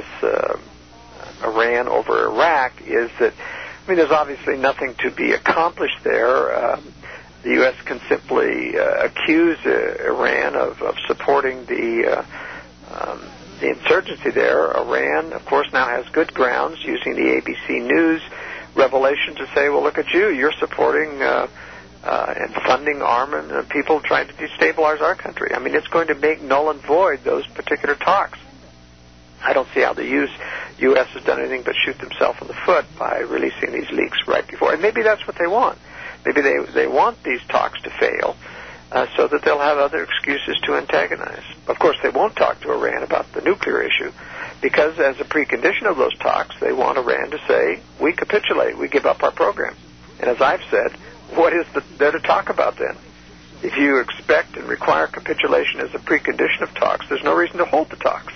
Iran over Iraq is that, there's obviously nothing to be accomplished there. The U.S. can simply accuse Iran of supporting the insurgency there. Iran, of course, now has good grounds using the ABC News revelation to say, well, look at you, you're supporting and funding armament people trying to destabilize our country. It's going to make null and void those particular talks. I don't see how the U.S. has done anything but shoot themselves in the foot by releasing these leaks right before. And maybe that's what they want. Maybe they want these talks to fail so that they'll have other excuses to antagonize. Of course, they won't talk to Iran about the nuclear issue because as a precondition of those talks, they want Iran to say, we capitulate, we give up our program. And as I've said, what is there to talk about then? if you expect and require capitulation as a precondition of talks, there's no reason to hold the talks.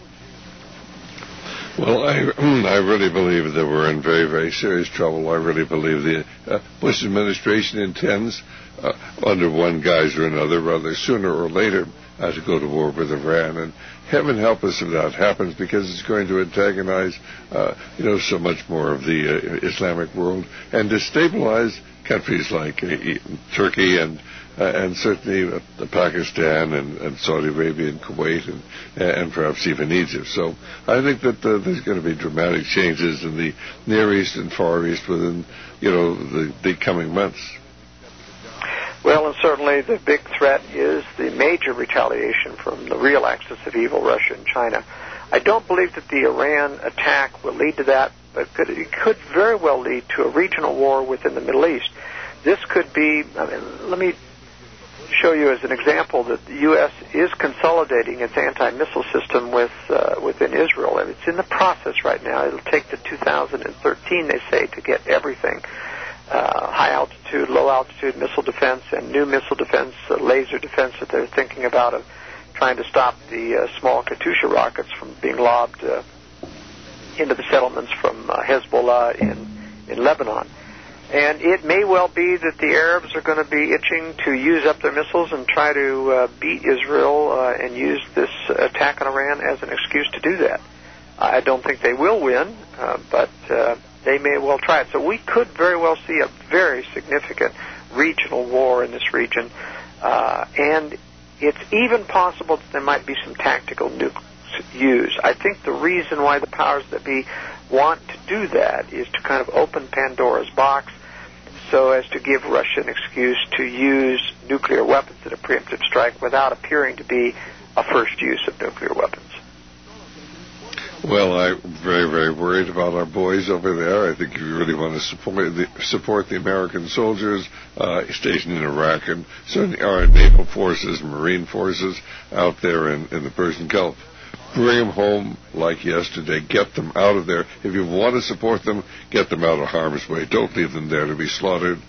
Well, I really believe that we're in very, very serious trouble. I really believe the Bush administration intends, under one guise or another, rather sooner or later, to go to war with Iran. And heaven help us if that happens, because it's going to antagonize, so much more of the Islamic world and destabilize countries like Turkey and certainly Pakistan and Saudi Arabia and Kuwait and perhaps even Egypt. So I think that there's going to be dramatic changes in the Near East and Far East within, the coming months. Well, and certainly the big threat is the major retaliation from the real axis of evil, Russia and China. I don't believe that the Iran attack will lead to that, but it could very well lead to a regional war within the Middle East. This could be, let me show you as an example that the U.S. is consolidating its anti-missile system within Israel. And it's in the process right now. It'll take to 2013, they say, to get everything. High altitude, low altitude missile defense and new missile defense, laser defense that they're thinking about of trying to stop the small Katyusha rockets from being lobbed into the settlements from Hezbollah in Lebanon. And it may well be that the Arabs are going to be itching to use up their missiles and try to beat Israel and use this attack on Iran as an excuse to do that. I don't think they will win, but they may well try it. So we could very well see a very significant regional war in this region. And it's even possible that there might be some tactical nukes used. I think the reason why the powers that be want to do that is to kind of open Pandora's box so as to give Russia an excuse to use nuclear weapons in a preemptive strike without appearing to be a first use of nuclear weapons. Well, I'm very, very worried about our boys over there. I think if you really want to support the American soldiers stationed in Iraq and certainly our naval forces, marine forces out there in the Persian Gulf, bring them home like yesterday. Get them out of there. If you want to support them, get them out of harm's way. Don't leave them there to be slaughtered.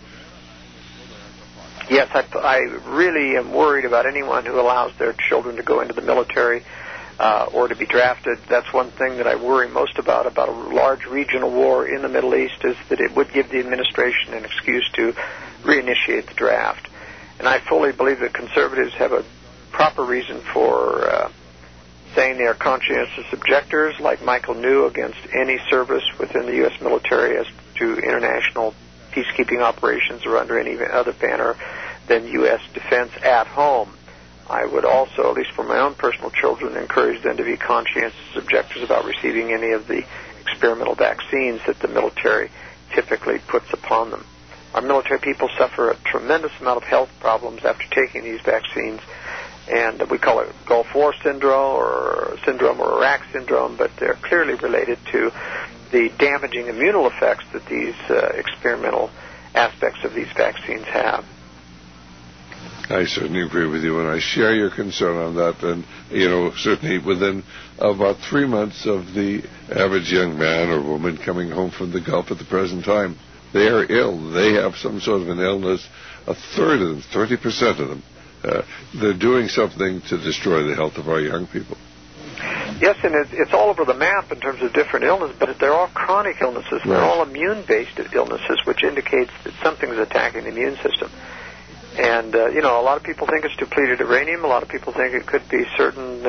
Yes, I really am worried about anyone who allows their children to go into the military or to be drafted. That's one thing that I worry most about a large regional war in the Middle East, is that it would give the administration an excuse to reinitiate the draft. And I fully believe that conservatives have a proper reason for saying they are conscientious objectors, like Michael New against any service within the U.S. military as to international peacekeeping operations or under any other banner than U.S. defense at home. I would also, at least for my own personal children, encourage them to be conscientious objectors about receiving any of the experimental vaccines that the military typically puts upon them. Our military people suffer a tremendous amount of health problems after taking these vaccines, and we call it Gulf War syndrome or Iraq syndrome, but they're clearly related to the damaging immunal effects that these experimental aspects of these vaccines have. I certainly agree with you, and I share your concern on that. And, certainly within about 3 months of the average young man or woman coming home from the Gulf at the present time, they are ill. They have some sort of an illness. A third of them, 30% of them, they're doing something to destroy the health of our young people. Yes, and it's all over the map in terms of different illnesses, but they're all chronic illnesses. Right. They're all immune-based illnesses, which indicates that something's attacking the immune system. And, a lot of people think it's depleted uranium. A lot of people think it could be certain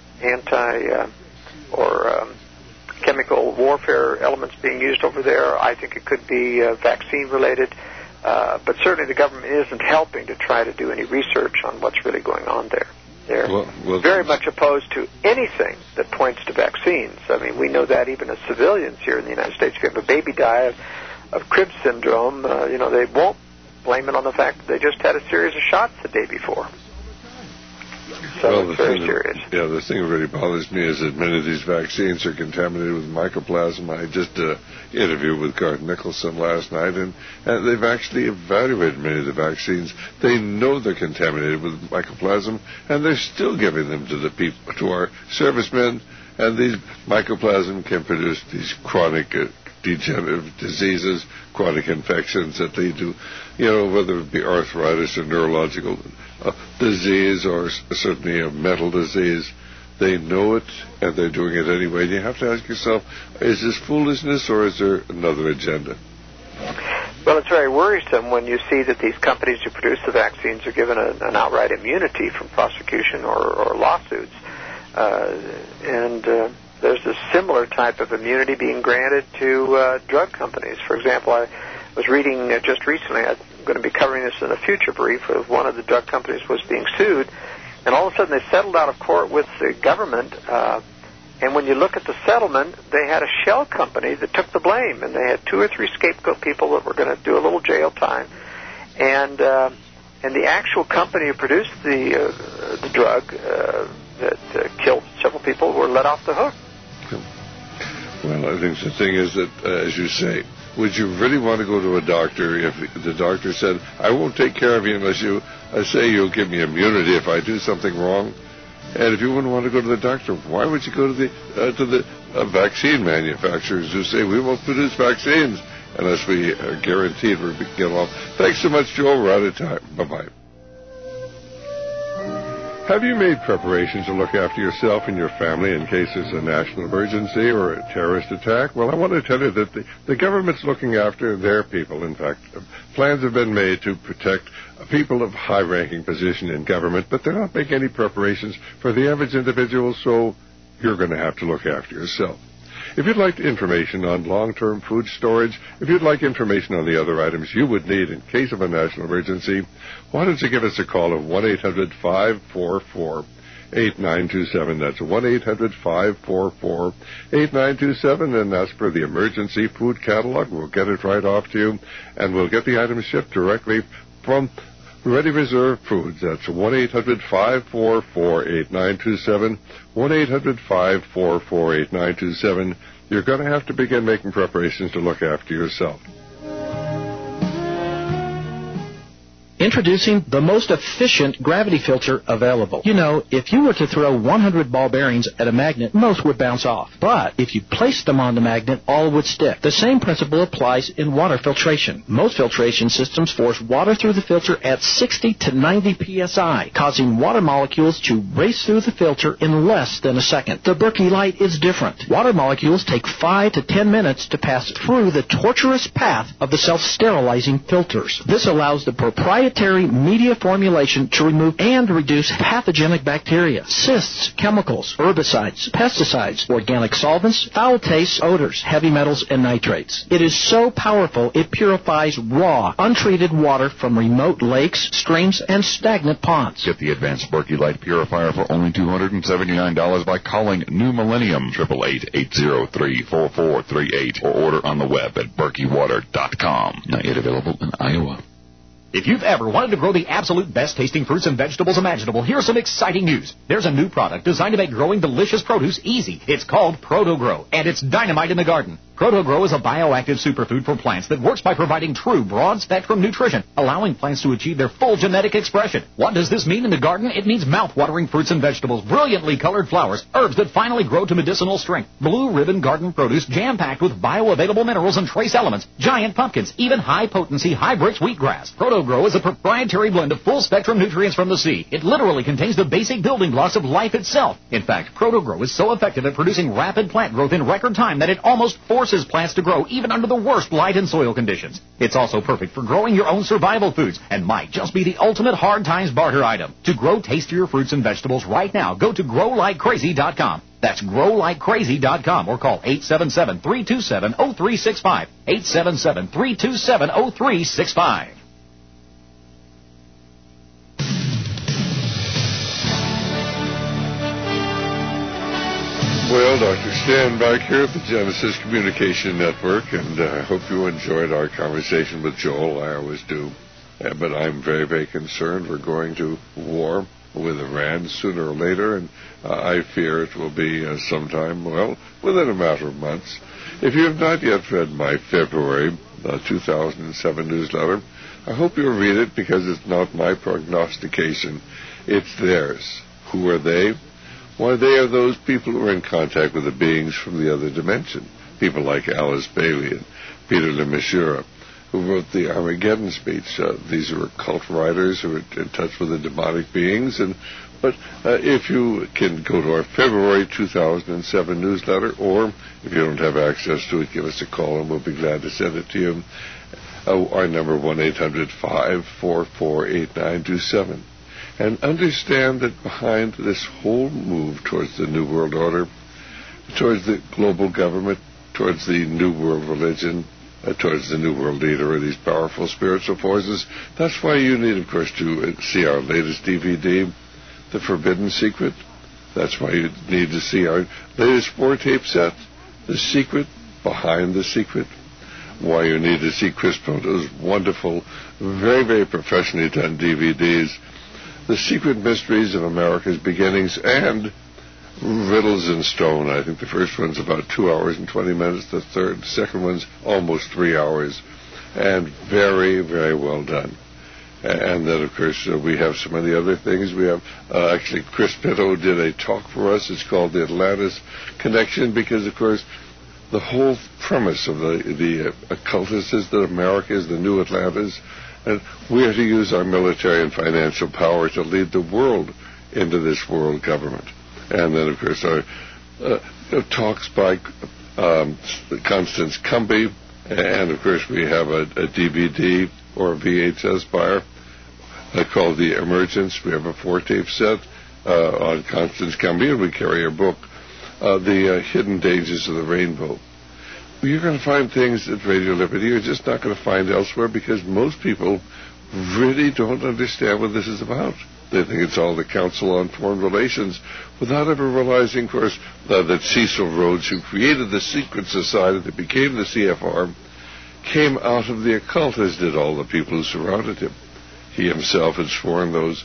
chemical warfare elements being used over there. I think it could be vaccine-related. But certainly the government isn't helping to try to do any research on what's really going on there. They're very much opposed to anything that points to vaccines. I mean, we know that even as civilians here in the United States. If you have a baby die of Cribs syndrome, they won't blame it on the fact that they just had a series of shots the day before. So it's very serious. The thing that really bothers me is that many of these vaccines are contaminated with mycoplasma. I just interviewed with Garth Nicholson last night, and they've actually evaluated many of the vaccines. They know they're contaminated with mycoplasma, and they're still giving them to the people, to our servicemen. And these mycoplasma can produce these chronic degenerative diseases, chronic infections that lead to, whether it be arthritis or neurological disease or certainly a mental disease. They know it, and they're doing it anyway. And you have to ask yourself, is this foolishness or is there another agenda? Well, it's very worrisome when you see that these companies who produce the vaccines are given an outright immunity from prosecution or lawsuits. There's a similar type of immunity being granted to drug companies. For example, I was reading just recently, I'm going to be covering this in a future brief, of one of the drug companies was being sued, and all of a sudden they settled out of court with the government, and when you look at the settlement, they had a shell company that took the blame, and they had 2 or 3 scapegoat people that were going to do a little jail time, and the actual company who produced the drug that killed several people were let off the hook. Well, I think the thing is that, as you say, would you really want to go to a doctor if the doctor said, I won't take care of you unless you say you'll give me immunity if I do something wrong? And if you wouldn't want to go to the doctor, why would you go to the vaccine manufacturers who say we won't produce vaccines unless we are guaranteed we're going to get along? Thanks so much, Joel. We're out of time. Bye-bye. Have you made preparations to look after yourself and your family in case there's a national emergency or a terrorist attack? Well, I want to tell you that the government's looking after their people. In fact, plans have been made to protect people of high-ranking position in government, but they're not making any preparations for the average individual, so you're going to have to look after yourself. If you'd like information on long-term food storage, if you'd like information on the other items you would need in case of a national emergency, why don't you give us a call of 1-800-544-8927. That's 1-800-544-8927, and ask for the emergency food catalog. We'll get it right off to you, and we'll get the items shipped directly from Ready Reserve Foods. That's 1-800-544-8927, 1-800-544-8927. You're going to have to begin making preparations to look after yourself. Introducing the most efficient gravity filter available. You know, if you were to throw 100 ball bearings at a magnet, most would bounce off. But if you placed them on the magnet, all would stick. The same principle applies in water filtration. Most filtration systems force water through the filter at 60 to 90 psi, causing water molecules to race through the filter in less than a second. The Berkey Light is different. Water molecules take 5 to 10 minutes to pass through the tortuous path of the self-sterilizing filters. This allows the proprietary media formulation to remove and reduce pathogenic bacteria, cysts, chemicals, herbicides, pesticides, organic solvents, foul tastes, odors, heavy metals, and nitrates. It is so powerful it purifies raw, untreated water from remote lakes, streams, and stagnant ponds. Get the advanced Berkey Light Purifier for only $279 by calling New Millennium 888-803-4438 or order on the web at berkeywater.com. Not yet available in Iowa. If you've ever wanted to grow the absolute best-tasting fruits and vegetables imaginable, here's some exciting news. There's a new product designed to make growing delicious produce easy. It's called ProtoGrow, and it's dynamite in the garden. ProtoGrow is a bioactive superfood for plants that works by providing true broad-spectrum nutrition, allowing plants to achieve their full genetic expression. What does this mean in the garden? It means mouth-watering fruits and vegetables, brilliantly colored flowers, herbs that finally grow to medicinal strength, blue ribbon garden produce jam-packed with bioavailable minerals and trace elements, giant pumpkins, even high-potency, high-brix wheatgrass. ProtoGrow is a proprietary blend of full-spectrum nutrients from the sea. It literally contains the basic building blocks of life itself. In fact, ProtoGrow is so effective at producing rapid plant growth in record time that it almost forces plants to grow even under the worst light and soil conditions. It's also perfect for growing your own survival foods and might just be the ultimate hard times barter item. To grow tastier fruits and vegetables right now, go to growlikecrazy.com. That's growlikecrazy.com or call 877-327-0365. 877-327-0365. Well, Dr. Stan back here at the Genesis Communication Network, and I hope you enjoyed our conversation with Joel. I always do. But I'm very, very concerned. We're going to war with Iran sooner or later, and I fear it will be sometime, well, within a matter of months. If you have not yet read my February 2007 newsletter, I hope you'll read it because it's not my prognostication. It's theirs. Who are they? Why, they are those people who are in contact with the beings from the other dimension. People like Alice Bailey and Peter Le Mesurier. who wrote the Armageddon speech. These are occult writers who are in touch with the demonic beings. But if you can go to our February 2007 newsletter, or if you don't have access to it, give us a call and we'll be glad to send it to you. Our number 1-800-544-8927. And understand that behind this whole move towards the New World Order, towards the global government, towards the New World religion, towards the New World Leader, or these powerful spiritual forces, that's why you need, of course, to see our latest DVD, The Forbidden Secret. That's why you need to see our latest 4-tape set, The Secret Behind the Secret. Why you need to see Chris Ponto's wonderful, very, very professionally done DVDs, The Secret Mysteries of America's Beginnings, and Riddles in Stone. I think the first one's about 2 hours and 20 minutes. The second one's almost 3 hours. And very, very well done. And then, of course, we have so many other things. We have, actually, Chris Pinto did a talk for us. It's called The Atlantis Connection, because, of course, the whole premise of the occultists is that America is the new Atlantis, and we are to use our military and financial power to lead the world into this world government. And then, of course, our talks by Constance Cumby, and, of course, we have a DVD or a VHS buyer called The Emergence. We have a 4-tape set on Constance Cumby, and we carry her book, The Hidden Dangers of the Rainbow. You're going to find things at Radio Liberty you're just not going to find elsewhere, because most people really don't understand what this is about. They think it's all the Council on Foreign Relations, without ever realizing, of course, that Cecil Rhodes, who created the secret society that became the CFR, came out of the occult, as did all the people who surrounded him. He himself had sworn the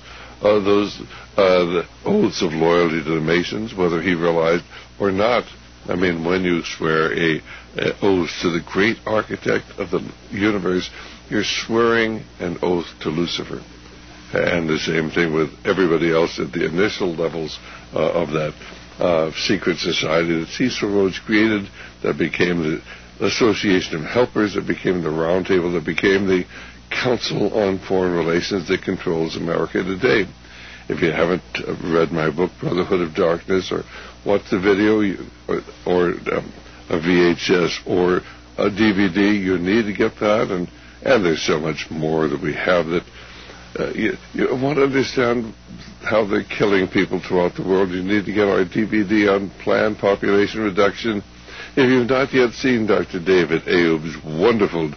oaths of loyalty to the Masons, whether he realized or not. I mean, when you swear a oath to the great architect of the universe, you're swearing an oath to Lucifer. And the same thing with everybody else at the initial levels of that secret society that Cecil Rhodes created, that became the Association of Helpers, that became the Round Table, that became the Council on Foreign Relations that controls America today. If you haven't read my book, Brotherhood of Darkness, or watched the video, or a VHS, or a DVD, you need to get that. And there's so much more that we have that you want to understand how they're killing people throughout the world. You need to get our DVD on planned population reduction. If you've not yet seen Dr. David Ayoub's wonderful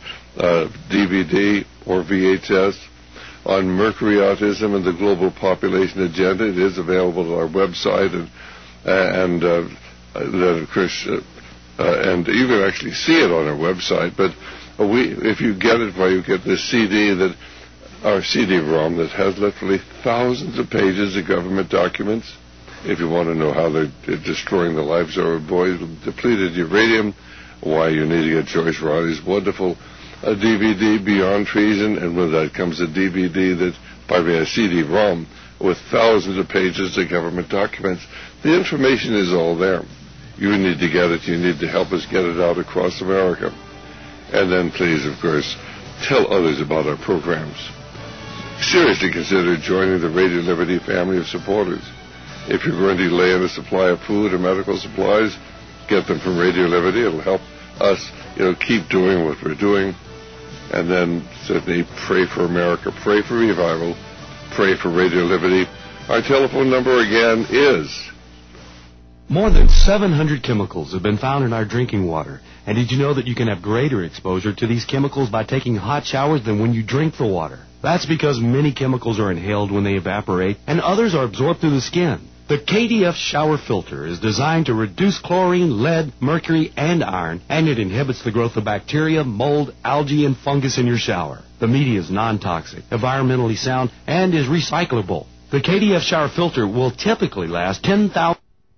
DVD or VHS on mercury, autism, and the global population agenda, it is available on our website, and then, of course, and you can actually see it on our website. But if you get it, you get this CD, that our CD-ROM that has literally thousands of pages of government documents. If you want to know how they're destroying the lives of our boys with depleted uranium, why you need to get Joyce Riley's wonderful DVD, Beyond Treason, and with that comes a DVD a CD-ROM with thousands of pages of government documents. The information is all there. You need to get it. You need to help us get it out across America. And then please, of course, tell others about our programs. Seriously consider joining the Radio Liberty family of supporters. If you're going to lay in a supply of food or medical supplies, get them from Radio Liberty. It'll help us, keep doing what we're doing. And then certainly pray for America, pray for revival, pray for Radio Liberty. Our telephone number again is... More than 700 chemicals have been found in our drinking water. And did you know that you can have greater exposure to these chemicals by taking hot showers than when you drink the water? That's because many chemicals are inhaled when they evaporate, and others are absorbed through the skin. The KDF shower filter is designed to reduce chlorine, lead, mercury, and iron, and it inhibits the growth of bacteria, mold, algae, and fungus in your shower. The media is non-toxic, environmentally sound, and is recyclable. The KDF shower filter will typically last 10,000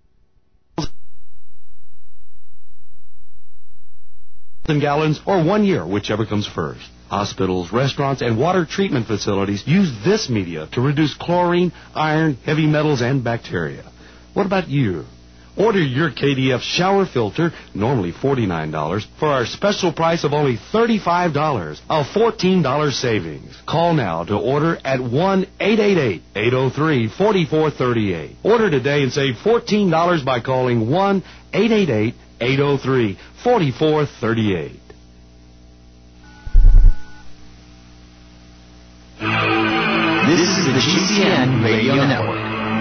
gallons or 1 year, whichever comes first. Hospitals, restaurants, and water treatment facilities use this media to reduce chlorine, iron, heavy metals, and bacteria. What about you? Order your KDF shower filter, normally $49, for our special price of only $35, a $14 savings. Call now to order at 1-888-803-4438. Order today and save $14 by calling 1-888-803-4438. This is the GCN Radio Network.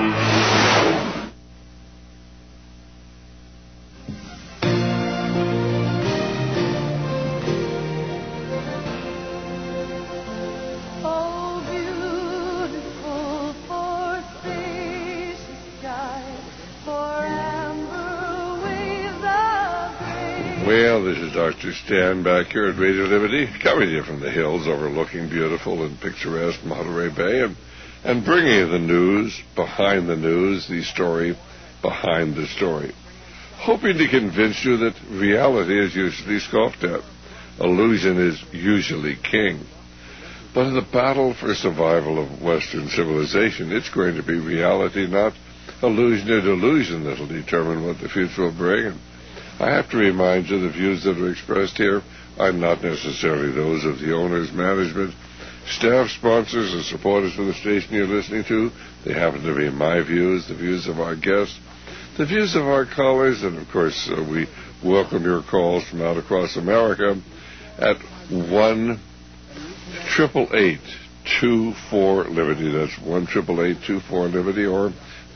Well, this is Dr. Stan back here at Radio Liberty, coming to you from the hills overlooking beautiful and picturesque Monterey Bay, and bringing you the news behind the news, the story behind the story. Hoping to convince you that reality is usually scoffed at. Illusion is usually king. But in the battle for survival of Western civilization, it's going to be reality, not illusion or delusion, that will determine what the future will bring. And I have to remind you the views that are expressed here are not necessarily those of the owners, management, staff, sponsors, and supporters of the station you're listening to. They happen to be my views, the views of our guests, the views of our callers, and of course we welcome your calls from out across America at 1-888-24-LIBERTY. That's 1-888-24-LIBERTY or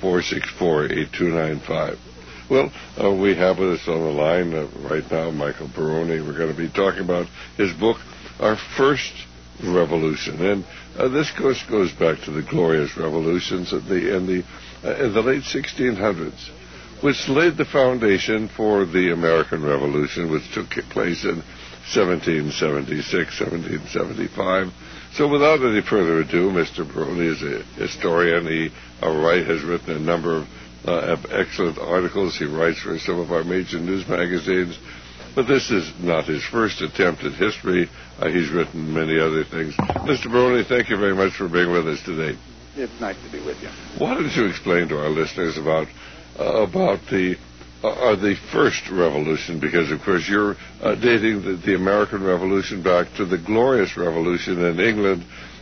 464-8295. Well, we have with us on the line right now Michael Barone. We're going to be talking about his book, Our First Revolution. And this goes back to the glorious revolutions in the late 1600s, which laid the foundation for the American Revolution, which took place in 1776, 1775. So without any further ado, Mr. Barone is a historian. He has written a number of excellent articles. He writes for some of our major news magazines. But this is not his first attempt at history. He's written many other things. Mr. Barone, thank you very much for being with us today. It's nice to be with you. Why don't you explain to our listeners about the first revolution? Because, of course, you're dating the American Revolution back to the Glorious Revolution in England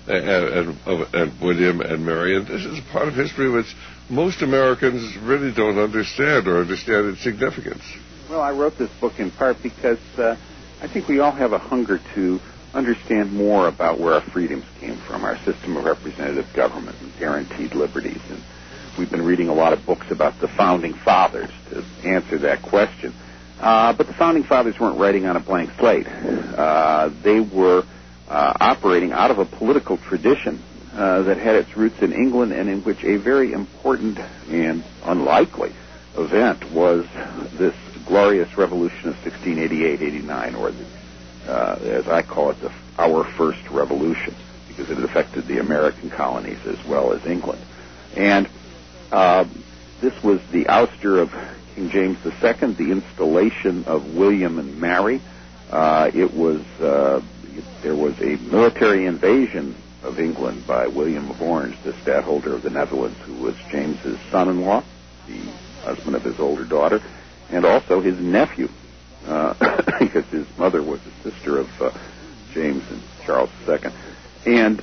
and William and Mary. And this is a part of history which most Americans really don't understand or understand its significance. Well, I wrote this book in part because I think we all have a hunger to understand more about where our freedoms came from, our system of representative government and guaranteed liberties. And we've been reading a lot of books about the Founding Fathers to answer that question. But the Founding Fathers weren't writing on a blank slate. They were operating out of a political tradition that had its roots in England, and in which a very important and unlikely event was this glorious revolution of 1688-89, or as I call it, our first revolution, because it affected the American colonies as well as England. And this was the ouster of King James II, the installation of William and Mary. There was a military invasion of England by William of Orange, the stadtholder of the Netherlands, who was James's son-in-law, the husband of his older daughter, and also his nephew, because his mother was a sister of James and Charles II. And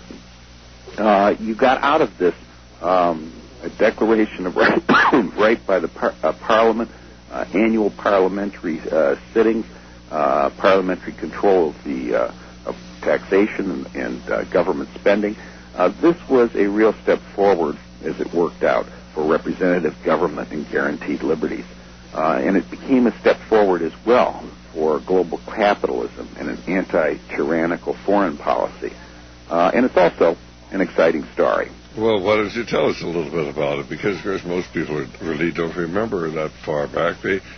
you got out of this a declaration of right by the Parliament, annual parliamentary sittings, parliamentary control of the of taxation and government spending. This was a real step forward, as it worked out, for representative government and guaranteed liberties. And it became a step forward as well for global capitalism and an anti-tyrannical foreign policy. And it's also an exciting story. Well, why don't you tell us a little bit about it? Because, of course, most people really don't remember that far back.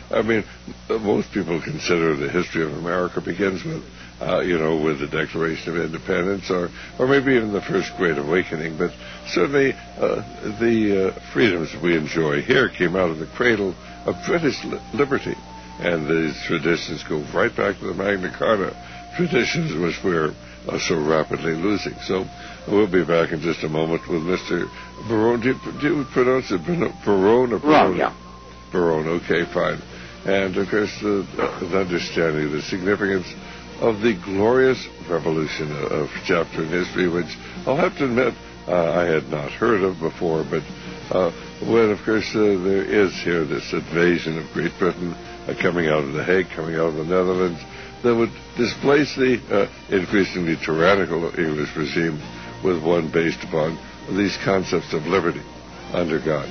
Most people consider the history of America begins with, with the Declaration of Independence, or maybe even the First Great Awakening. But certainly the freedoms we enjoy here came out of the cradle of British liberty. And these traditions go right back to the Magna Carta, traditions which we're so rapidly losing. So we'll be back in just a moment with Mr. Barone. Do you pronounce it Barone or Barone? Yeah. Barone. Okay, fine. And, of course, the understanding the significance of the glorious revolution of chapter in history, which I'll have to admit I had not heard of before, but when, of course, there is here this invasion of Great Britain coming out of The Hague, coming out of the Netherlands, that would displace the increasingly tyrannical English regime with one based upon these concepts of liberty under God.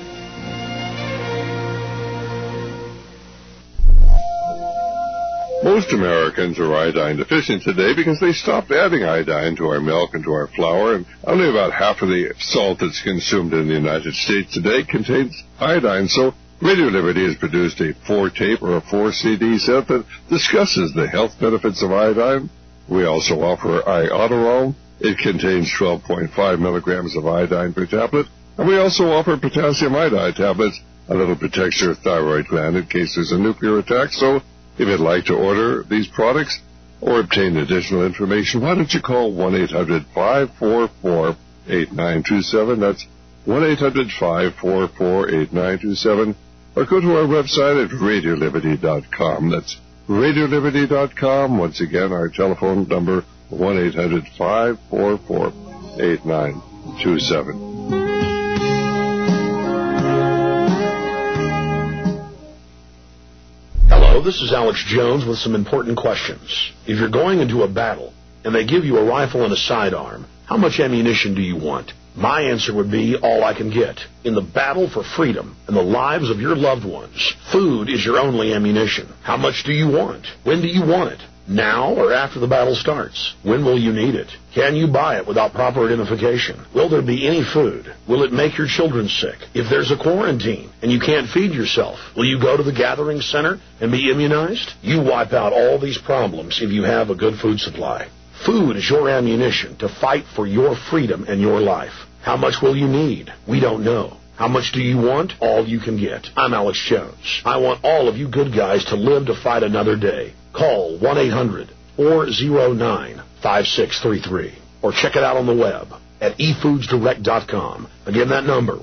Most Americans are iodine deficient today because they stopped adding iodine to our milk and to our flour, and only about half of the salt that's consumed in the United States today contains iodine. So Radio Liberty has produced a 4-tape or a 4-CD set that discusses the health benefits of iodine. We also offer Iodoral. It contains 12.5 milligrams of iodine per tablet, and we also offer potassium iodide tablets. A little protects your thyroid gland in case there's a nuclear attack. So if you'd like to order these products or obtain additional information, why don't you call 1-800-544-8927. That's 1-800-544-8927. Or go to our website at RadioLiberty.com. That's RadioLiberty.com. Once again, our telephone number, 1-800-544-8927. Hello, this is Alex Jones with some important questions. If you're going into a battle and they give you a rifle and a sidearm, how much ammunition do you want? My answer would be all I can get. In the battle for freedom and the lives of your loved ones, food is your only ammunition. How much do you want? When do you want it? Now or after the battle starts? When will you need it? Can you buy it without proper identification? Will there be any food? Will it make your children sick? If there's a quarantine and you can't feed yourself, will you go to the gathering center and be immunized? You wipe out all these problems if you have a good food supply. Food is your ammunition to fight for your freedom and your life. How much will you need? We don't know. How much do you want? All you can get. I'm Alex Jones. I want all of you good guys to live to fight another day. Call 1-800-409-5633 or check it out on the web at efoodsdirect.com. Again, that number,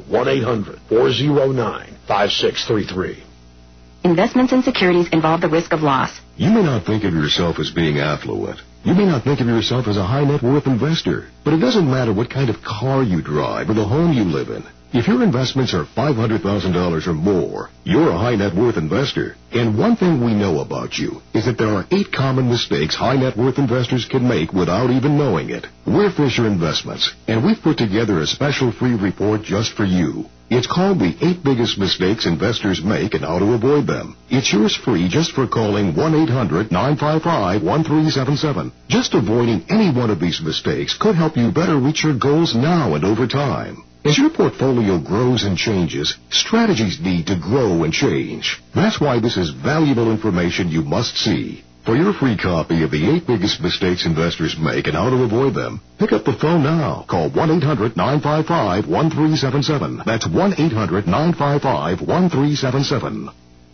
1-800-409-5633. Investments in securities involve the risk of loss. You may not think of yourself as being affluent. You may not think of yourself as a high net worth investor, but it doesn't matter what kind of car you drive or the home you live in. If your investments are $500,000 or more, you're a high net worth investor. And one thing we know about you is that there are 8 common mistakes high net worth investors can make without even knowing it. We're Fisher Investments, and we've put together a special free report just for you. It's called the 8 Biggest Mistakes Investors Make and How to Avoid Them. It's yours free just for calling 1-800-955-1377. Just avoiding any one of these mistakes could help you better reach your goals now and over time. As your portfolio grows and changes, strategies need to grow and change. That's why this is valuable information you must see. For your free copy of the 8 Biggest Mistakes Investors Make and How to Avoid Them, pick up the phone now. Call 1-800-955-1377. That's 1-800-955-1377.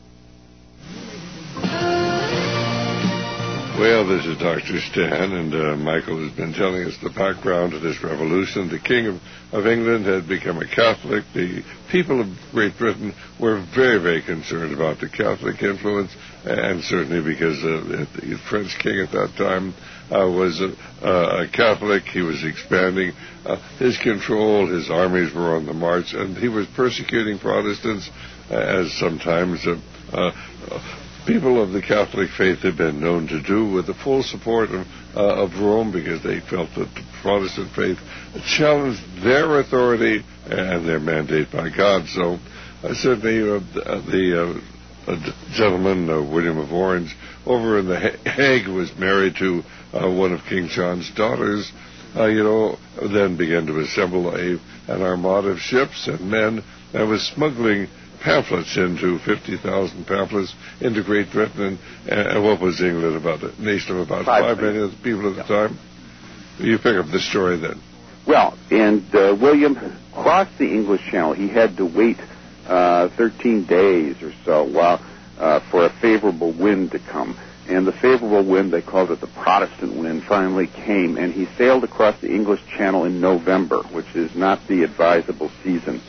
Well, this is Dr. Stan, and Michael has been telling us the background of this revolution. The King of England had become a Catholic. The people of Great Britain were very, very concerned about the Catholic influence, and certainly because the French king at that time was a Catholic. He was expanding his control. His armies were on the march, and he was persecuting Protestants, as sometimes people of the Catholic faith have been known to do, with the full support of Rome, because they felt that the Protestant faith challenged their authority and their mandate by God. So certainly the gentleman, William of Orange, over in the Hague, was married to one of King John's daughters, then began to assemble an armada of ships and men, and was smuggling pamphlets 50,000 pamphlets into Great Britain, and what was England, about a nation of about 5 million people at the time? You pick up the story then. Well, and William crossed the English Channel. He had to wait 13 days or so for a favorable wind to come. And the favorable wind, they called it the Protestant wind, finally came, and he sailed across the English Channel in November, which is not the advisable season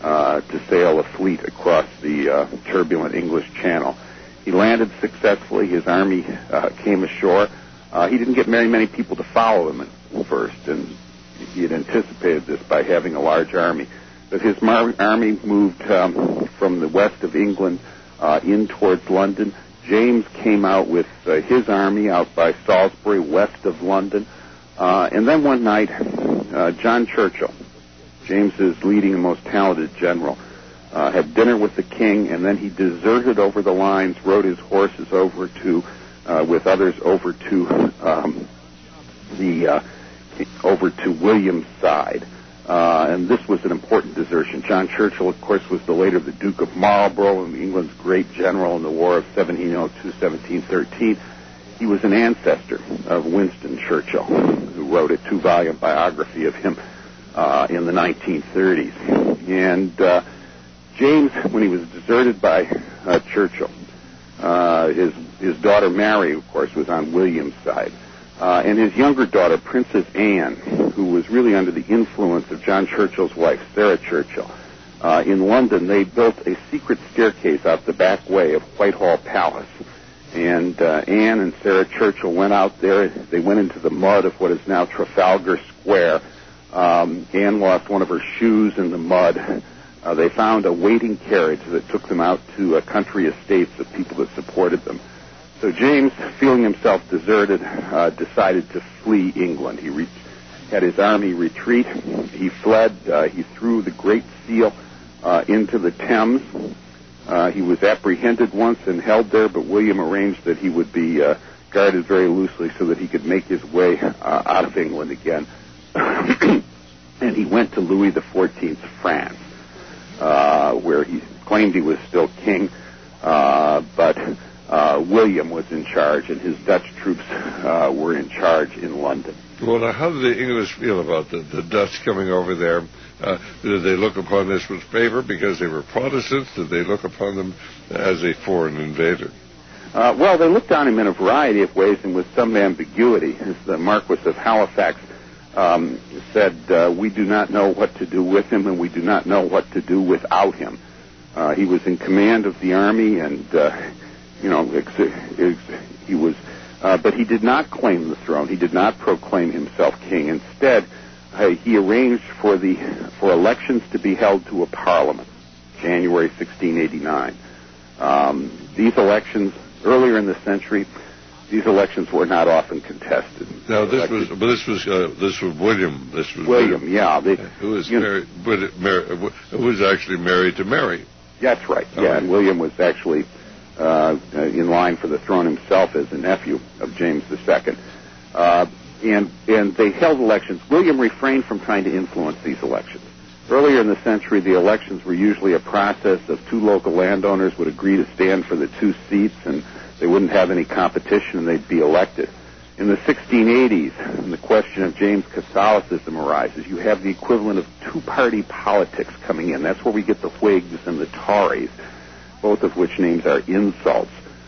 to sail a fleet across the turbulent English Channel. He landed successfully. His army came ashore. He didn't get very many people to follow him at first, and he had anticipated this by having a large army. But his army moved from the west of England in towards London. James came out with his army out by Salisbury, west of London. And then one night, John Churchill, James's leading and most talented general, had dinner with the king, and then he deserted over the lines, rode his horses over to, with others, over to William's side. And this was an important desertion. John Churchill, of course, was the later the Duke of Marlborough, and England's great general in the War of 1702-1713. He was an ancestor of Winston Churchill, who wrote a 2-volume biography of him in the 1930s. And James, when he was deserted by Churchill, his daughter Mary, of course, was on William's side. And his younger daughter, Princess Anne, who was really under the influence of John Churchill's wife, Sarah Churchill, in London, they built a secret staircase out the back way of Whitehall Palace. And Anne and Sarah Churchill went out there. They went into the mud of what is now Trafalgar Square. Anne lost one of her shoes in the mud. They found a waiting carriage that took them out to country estates of people that supported them. So James, feeling himself deserted, decided to flee England. He had his army retreat. He fled. He threw the Great Seal into the Thames. He was apprehended once and held there, but William arranged that he would be guarded very loosely so that he could make his way out of England again. And he went to Louis XIV's France, where he claimed he was still king, but William was in charge, and his Dutch troops were in charge in London. Well, now, how did the English feel about the Dutch coming over there? Did they look upon this with favor because they were Protestants? Did they look upon them as a foreign invader? Well, they looked on him in a variety of ways and with some ambiguity. As the Marquis of Halifax said, we do not know what to do with him, and we do not know what to do without him. He was in command of the army, and he was, but he did not claim the throne. He did not proclaim himself king. Instead, he arranged for elections to be held to a parliament, January 1689. These elections, earlier in the century, these elections were not often contested. Now, this was William. This was William, yeah. Who was actually married to Mary. That's right. Yeah, and William was actually in line for the throne himself as a nephew of James II. And they held elections. William refrained from trying to influence these elections. Earlier in the century, the elections were usually a process of two local landowners would agree to stand for the two seats, and they wouldn't have any competition, and they'd be elected. In the 1680s, when the question of James Catholicism arises, you have the equivalent of two-party politics coming in. That's where we get the Whigs and the Tories, both of which names are insults.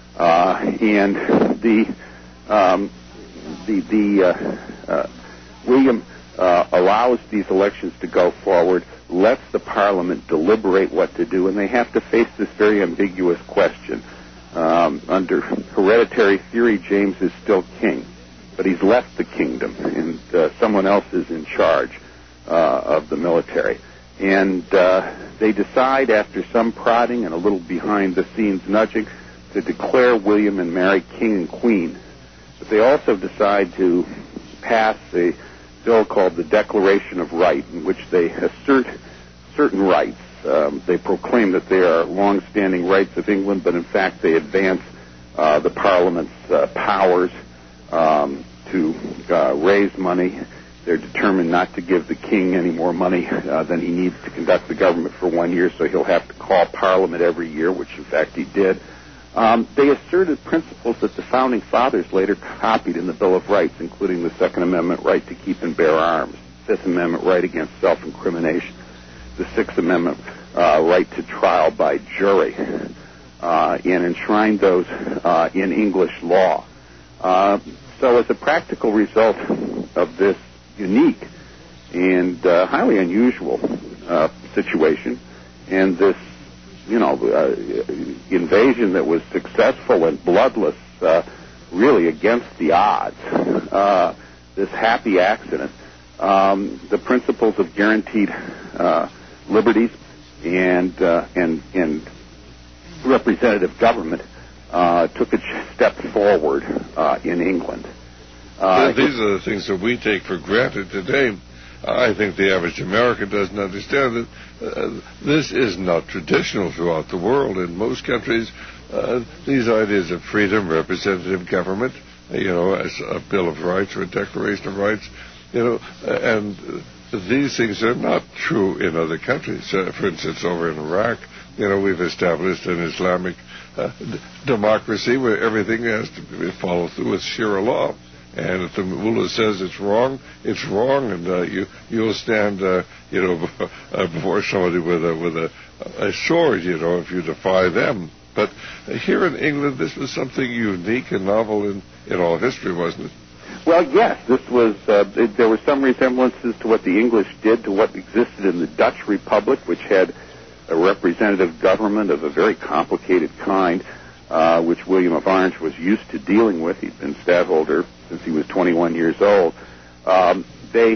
William allows these elections to go forward, lets the Parliament deliberate what to do, and they have to face this very ambiguous question. Under hereditary theory, James is still king, but he's left the kingdom, and someone else is in charge of the military. And they decide, after some prodding and a little behind-the-scenes nudging, to declare William and Mary king and queen. But they also decide to pass a bill called the Declaration of Right, in which they assert certain rights. They proclaim that they are long-standing rights of England, but in fact they advance the Parliament's powers to raise money. They're determined not to give the king any more money than he needs to conduct the government for 1 year, so he'll have to call Parliament every year, which in fact he did. They asserted principles that the Founding Fathers later copied in the Bill of Rights, including the Second Amendment right to keep and bear arms, Fifth Amendment right against self-incrimination, the Sixth Amendment right to trial by jury, and enshrined those in English law. So as a practical result of this unique and highly unusual situation, and this, invasion that was successful and bloodless, really against the odds, this happy accident, the principles of guaranteed liberties and representative government took a step forward in England. These are the things that we take for granted today. I think the average American doesn't understand that this is not traditional throughout the world. In most countries, these ideas of freedom, representative government, as a Bill of Rights or a Declaration of Rights, and these things are not true in other countries. For instance, over in Iraq, we've established an Islamic democracy where everything has to be followed through with Sharia law. And if the mullah says it's wrong, and you'll stand, before somebody with a sword, if you defy them. But here in England, this was something unique and novel in all history, wasn't it? Well, yes, this was. There were some resemblances to what the English did to what existed in the Dutch Republic, which had a representative government of a very complicated kind, which William of Orange was used to dealing with. He'd been stadtholder since he was 21 years old. But we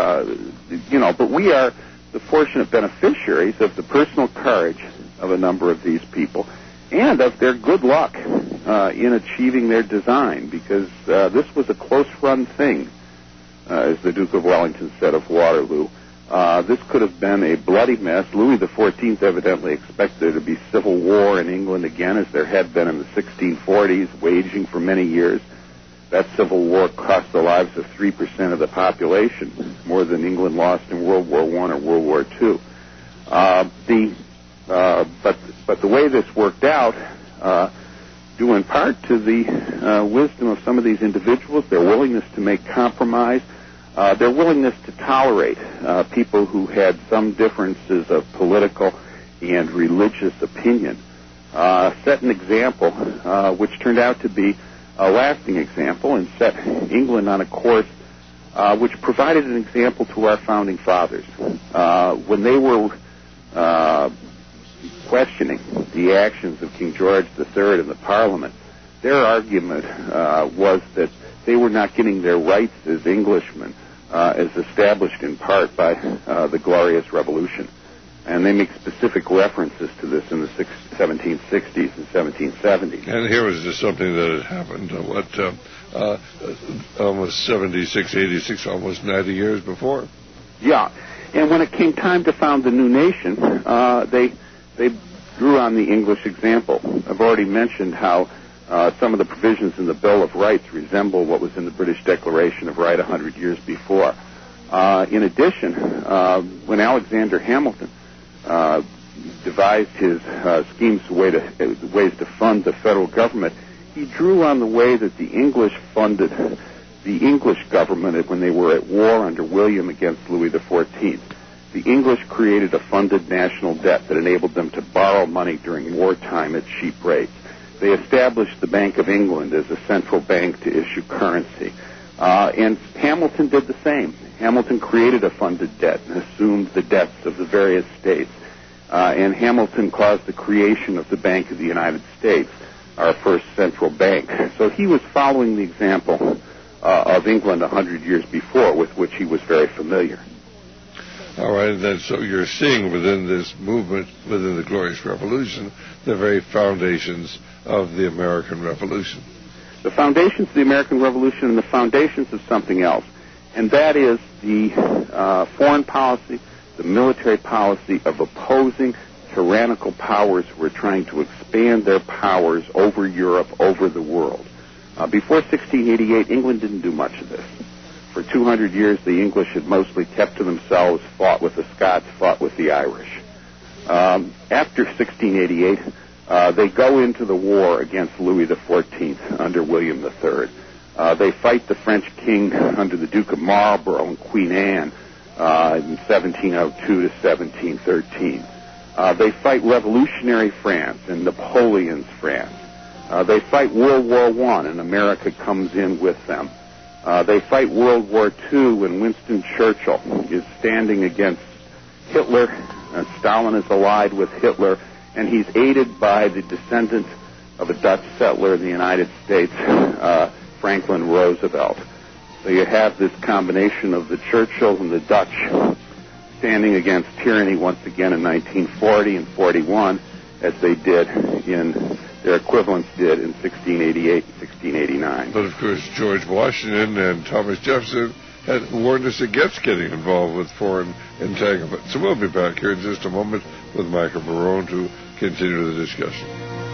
are the fortunate beneficiaries of the personal courage of a number of these people and of their good luck in achieving their design, because this was a close-run thing, as the Duke of Wellington said of Waterloo. This could have been a bloody mess. Louis XIV evidently expected there to be civil war in England again, as there had been in the 1640s, waging for many years. That civil war cost the lives of 3% of the population, more than England lost in World War I or World War II. But the way this worked out, due in part to the wisdom of some of these individuals, their willingness to make compromise, their willingness to tolerate people who had some differences of political and religious opinion, set an example which turned out to be a lasting example and set England on a course which provided an example to our founding fathers. When they were questioning the actions of King George III in the Parliament, their argument was that they were not getting their rights as Englishmen as established in part by the Glorious Revolution. And they make specific references to this in the 1760s and 1770s. And here was just something that had happened, almost 76, 86, almost 90 years before. Yeah. And when it came time to found the new nation, they drew on the English example. I've already mentioned how some of the provisions in the Bill of Rights resemble what was in the British Declaration of Right 100 years before. In addition, when Alexander Hamilton devised his schemes ways to fund the federal government, he drew on the way that the English funded the English government when they were at war under William against Louis XIV. The English created a funded national debt that enabled them to borrow money during wartime at cheap rates. They established the Bank of England as a central bank to issue currency. And Hamilton did the same. Hamilton created a funded debt and assumed the debts of the various states. And Hamilton caused the creation of the Bank of the United States, our first central bank. So he was following the example of England 100 years before, with which he was very familiar. All right, then, so you're seeing within this movement, within the Glorious Revolution, the very foundations of the American Revolution. The foundations of the American Revolution and the foundations of something else, and that is the foreign policy, the military policy of opposing tyrannical powers who were trying to expand their powers over Europe, over the world. Before 1688, England didn't do much of this. For 200 years, the English had mostly kept to themselves, fought with the Scots, fought with the Irish. After 1688, they go into the war against Louis XIV under William III. They fight the French king under the Duke of Marlborough and Queen Anne in 1702 to 1713. They fight revolutionary France and Napoleon's France. They fight World War I, and America comes in with them. They fight World War II when Winston Churchill is standing against Hitler Stalin is allied with Hitler, and he's aided by the descendant of a Dutch settler in the United States, Franklin Roosevelt. So you have this combination of the Churchills and the Dutch standing against tyranny once again in 1940 and 41, as they did their equivalents did in 1688 and 1689. But of course, George Washington and Thomas Jefferson had warned us against getting involved with foreign entanglement. So we'll be back here in just a moment with Michael Barone to continue the discussion.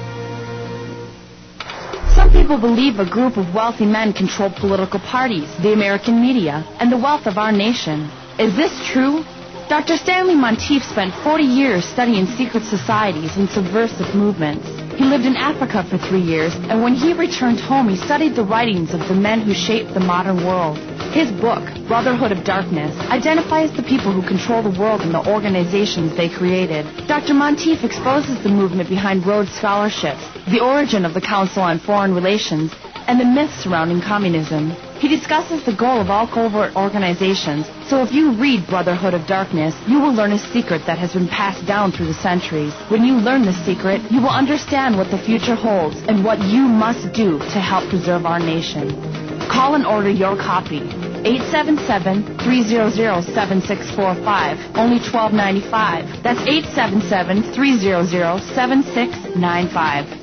Some people believe a group of wealthy men control political parties, the American media, and the wealth of our nation. Is this true? Dr. Stanley Monteith spent 40 years studying secret societies and subversive movements. He lived in Africa for 3 years, and when he returned home, he studied the writings of the men who shaped the modern world. His book, Brotherhood of Darkness, identifies the people who control the world and the organizations they created. Dr. Monteith exposes the movement behind Rhodes Scholarships, the origin of the Council on Foreign Relations, and the myths surrounding communism. He discusses the goal of all covert organizations, so if you read Brotherhood of Darkness, you will learn a secret that has been passed down through the centuries. When you learn the secret, you will understand what the future holds and what you must do to help preserve our nation. Call and order your copy. 877-300-7645, only $12.95. That's 877-300-7695.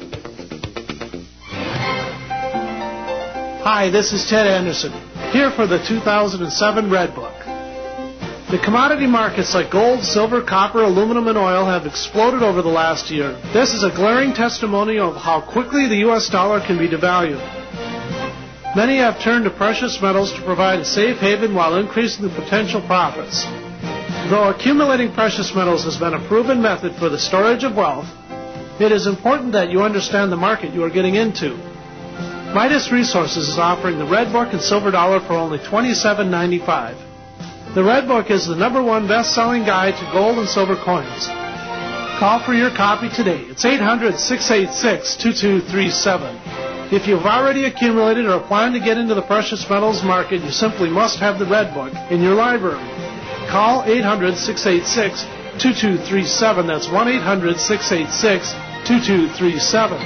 Hi, this is Ted Anderson, here for the 2007 Red Book. The commodity markets like gold, silver, copper, aluminum, and oil have exploded over the last year. This is a glaring testimony of how quickly the U.S. dollar can be devalued. Many have turned to precious metals to provide a safe haven while increasing the potential profits. Though accumulating precious metals has been a proven method for the storage of wealth, it is important that you understand the market you are getting into. Midas Resources is offering the Red Book and Silver Dollar for only $27.95. The Red Book is the #1 best-selling guide to gold and silver coins. Call for your copy today. It's 800-686-2237. If you've already accumulated or plan to get into the precious metals market, you simply must have the Red Book in your library. Call 800-686-2237. That's 1-800-686-2237.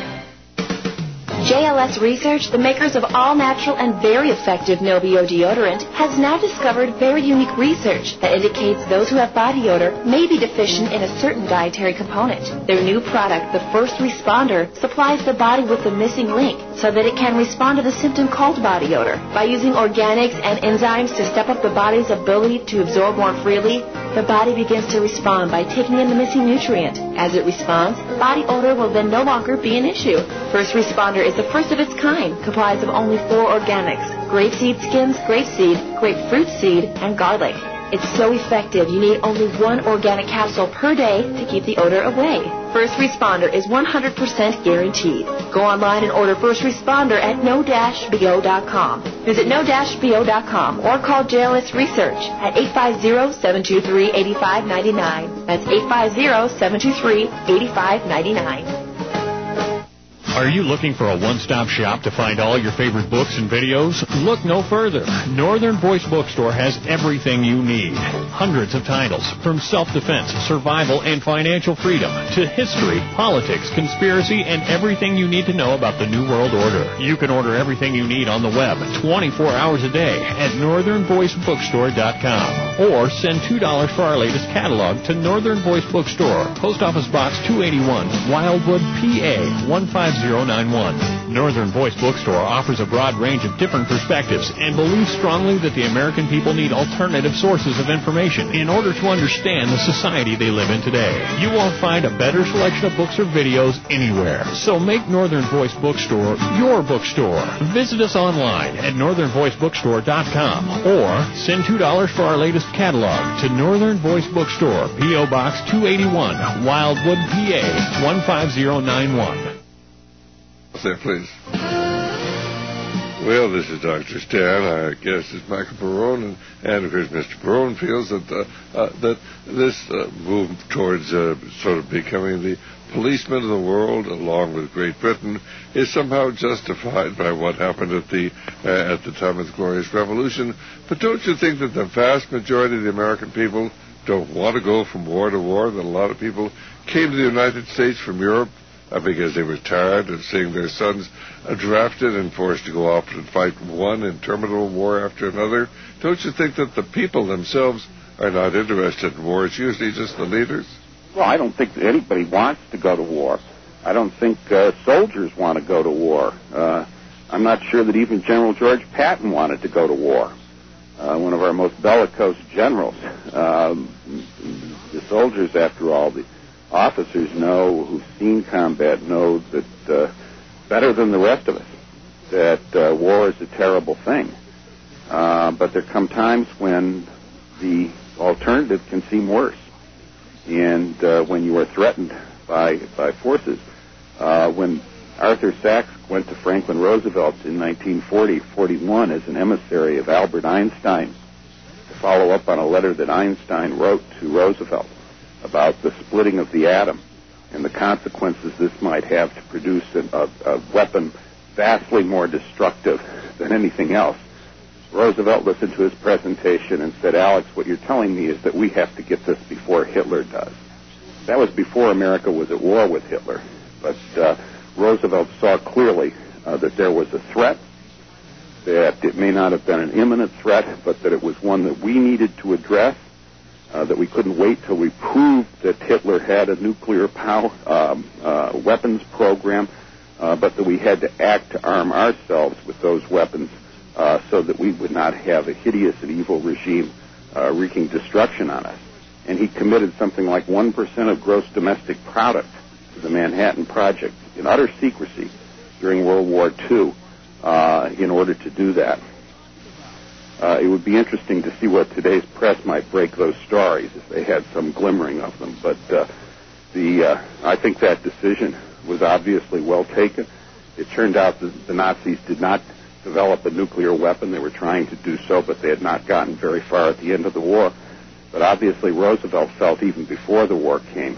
JLS Research, the makers of all-natural and very effective Novio deodorant, has now discovered very unique research that indicates those who have body odor may be deficient in a certain dietary component. Their new product, the First Responder, supplies the body with the missing link so that it can respond to the symptom called body odor. By using organics and enzymes to step up the body's ability to absorb more freely, the body begins to respond by taking in the missing nutrient. As it responds, body odor will then no longer be an issue. First Responder is the first of its kind, comprised of only 4 organics: grapeseed skins, grapeseed, grapefruit seed, and garlic. It's so effective, you need only 1 organic capsule per day to keep the odor away. First Responder is 100% guaranteed. Go online and order First Responder at no-bo.com. Visit no-bo.com or call JLS Research at 850-723-8599. That's 850-723-8599. Are you looking for a one-stop shop to find all your favorite books and videos? Look no further. Northern Voice Bookstore has everything you need. Hundreds of titles, from self-defense, survival, and financial freedom, to history, politics, conspiracy, and everything you need to know about the New World Order. You can order everything you need on the web 24 hours a day at northernvoicebookstore.com. Or send $2 for our latest catalog to Northern Voice Bookstore, Post Office Box 281, Wildwood, PA 15091. Northern Voice Bookstore offers a broad range of different perspectives and believes strongly that the American people need alternative sources of information in order to understand the society they live in today. You won't find a better selection of books or videos anywhere. So make Northern Voice Bookstore your bookstore. Visit us online at northernvoicebookstore.com or send $2 for our latest catalog to Northern Voice Bookstore, P.O. Box 281, Wildwood, PA 15091. There, please. Well, this is Dr. Stan. Our guest is Michael Barone, and of course, Mr. Barone feels that that this move towards sort of becoming the policeman of the world, along with Great Britain, is somehow justified by what happened at the time of the Glorious Revolution. But don't you think that the vast majority of the American people don't want to go from war to war, that a lot of people came to the United States from Europe because they were tired of seeing their sons drafted and forced to go off and fight one interminable war after another? Don't you think that the people themselves are not interested in war? It's usually just the leaders. Well, I don't think that anybody wants to go to war. I don't think soldiers want to go to war. I'm not sure that even General George Patton wanted to go to war. One of our most bellicose generals. The soldiers, after all, the officers know, who've seen combat, know that better than the rest of us, that war is a terrible thing. But there come times when the alternative can seem worse. And when you are threatened by forces, when Arthur Sachs went to Franklin Roosevelt in 1940-41 as an emissary of Albert Einstein to follow up on a letter that Einstein wrote to Roosevelt about the splitting of the atom and the consequences this might have to produce a weapon vastly more destructive than anything else, Roosevelt listened to his presentation and said, "Alex, what you're telling me is that we have to get this before Hitler does." That was before America was at war with Hitler. But Roosevelt saw clearly that there was a threat, that it may not have been an imminent threat, but that it was one that we needed to address, that we couldn't wait till we proved that Hitler had a nuclear weapons program, but that we had to act to arm ourselves with those weapons so that we would not have a hideous and evil regime wreaking destruction on us. And he committed something like 1% of gross domestic product to the Manhattan Project in utter secrecy during World War II in order to do that. It would be interesting to see what today's press might break those stories if they had some glimmering of them. But I think that decision was obviously well taken. It turned out that the Nazis did not develop a nuclear weapon. They were trying to do so, but they had not gotten very far at the end of the war. But obviously Roosevelt felt even before the war came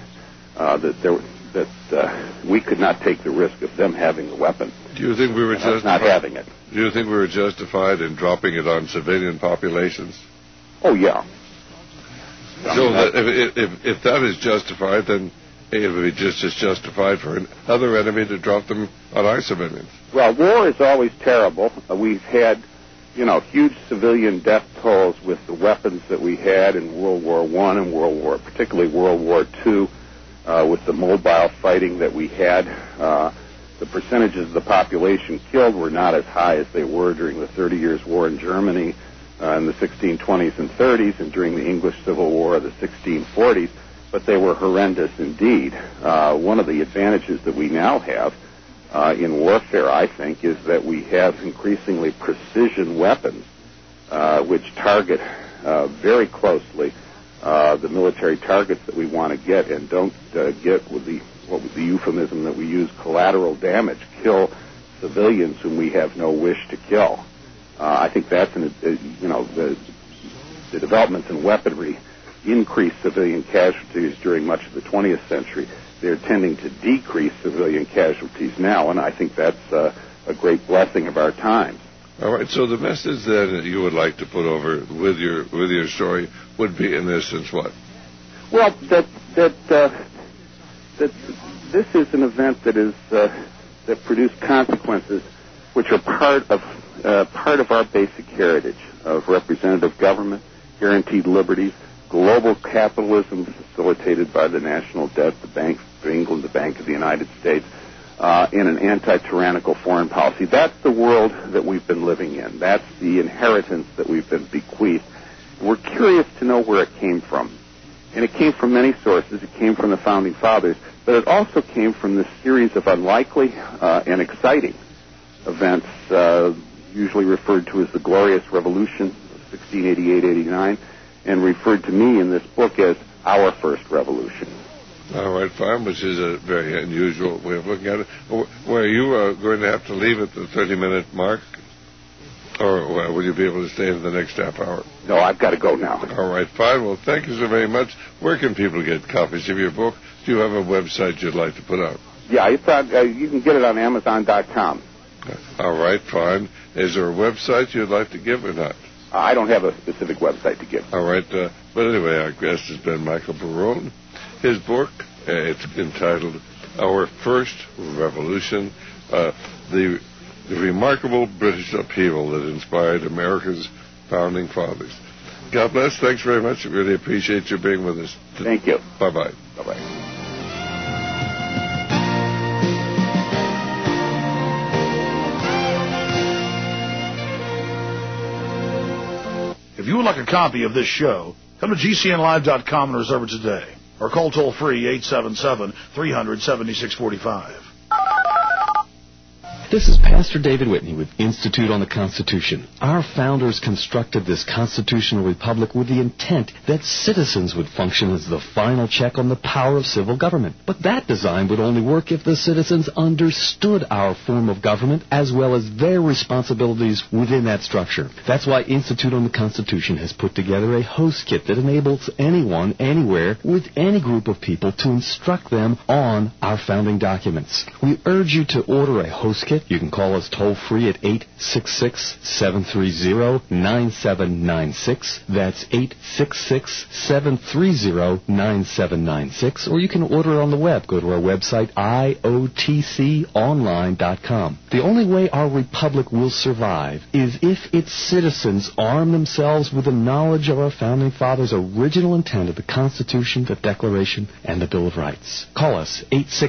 that we could not take the risk of them having the weapon. Do you think we were not having it? Do you think we were justified in dropping it on civilian populations? Oh, yeah. So if that is justified, then it would be just as justified for another enemy to drop them on our civilians. Well, war is always terrible. We've had, huge civilian death tolls with the weapons that we had in World War I and particularly World War II, with the mobile fighting that we had. The percentages of the population killed were not as high as they were during the 30 Years' War in Germany in the 1620s and 30s and during the English Civil War of the 1640s, but they were horrendous indeed. One of the advantages that we now have in warfare, I think, is that we have increasingly precision weapons which target very closely the military targets that we want to get and don't get with what was the euphemism that we use, collateral damage, kill civilians whom we have no wish to kill. I think that's the developments in weaponry increased civilian casualties during much of the 20th century. They're tending to decrease civilian casualties now, and I think that's a great blessing of our times. All right, so the message that you would like to put over with your story would be, in essence, what? Well, that this is an event that produced consequences which are part of our basic heritage of representative government, guaranteed liberties, global capitalism facilitated by the national debt, the Bank of England, the Bank of the United States, in an anti-tyrannical foreign policy. That's the world that we've been living in. That's the inheritance that we've been bequeathed. We're curious to know where it came from. And it came from many sources. It came from the Founding Fathers, but it also came from this series of unlikely and exciting events, usually referred to as the Glorious Revolution of 1688-89, and referred to me in this book as our first revolution. All right, fine, which is a very unusual way of looking at it. Were you going to have to leave at the 30-minute mark? Or will you be able to stay for the next half hour? No, I've got to go now. All right, fine. Well, thank you so very much. Where can people get copies of your book? Do you have a website you'd like to put out? Yeah, it's you can get it on Amazon.com. All right, fine. Is there a website you'd like to give or not? I don't have a specific website to give. All right. But anyway, our guest has been Michael Barone. His book, it's entitled Our First Revolution, the remarkable British upheaval that inspired America's founding fathers. God bless. Thanks very much. I really appreciate you being with us. Thank you. Bye-bye. Bye-bye. If you would like a copy of this show, come to GCNlive.com and reserve it today. Or call toll-free 877-300-7645. This is Pastor David Whitney with Institute on the Constitution. Our founders constructed this constitutional republic with the intent that citizens would function as the final check on the power of civil government. But that design would only work if the citizens understood our form of government as well as their responsibilities within that structure. That's why Institute on the Constitution has put together a host kit that enables anyone, anywhere, with any group of people to instruct them on our founding documents. We urge you to order a host kit. You can call us toll-free at 866-730-9796. That's 866-730-9796. Or you can order it on the web. Go to our website, iotconline.com. The only way our republic will survive is if its citizens arm themselves with the knowledge of our founding fathers' original intent of the Constitution, the Declaration, and the Bill of Rights. Call us,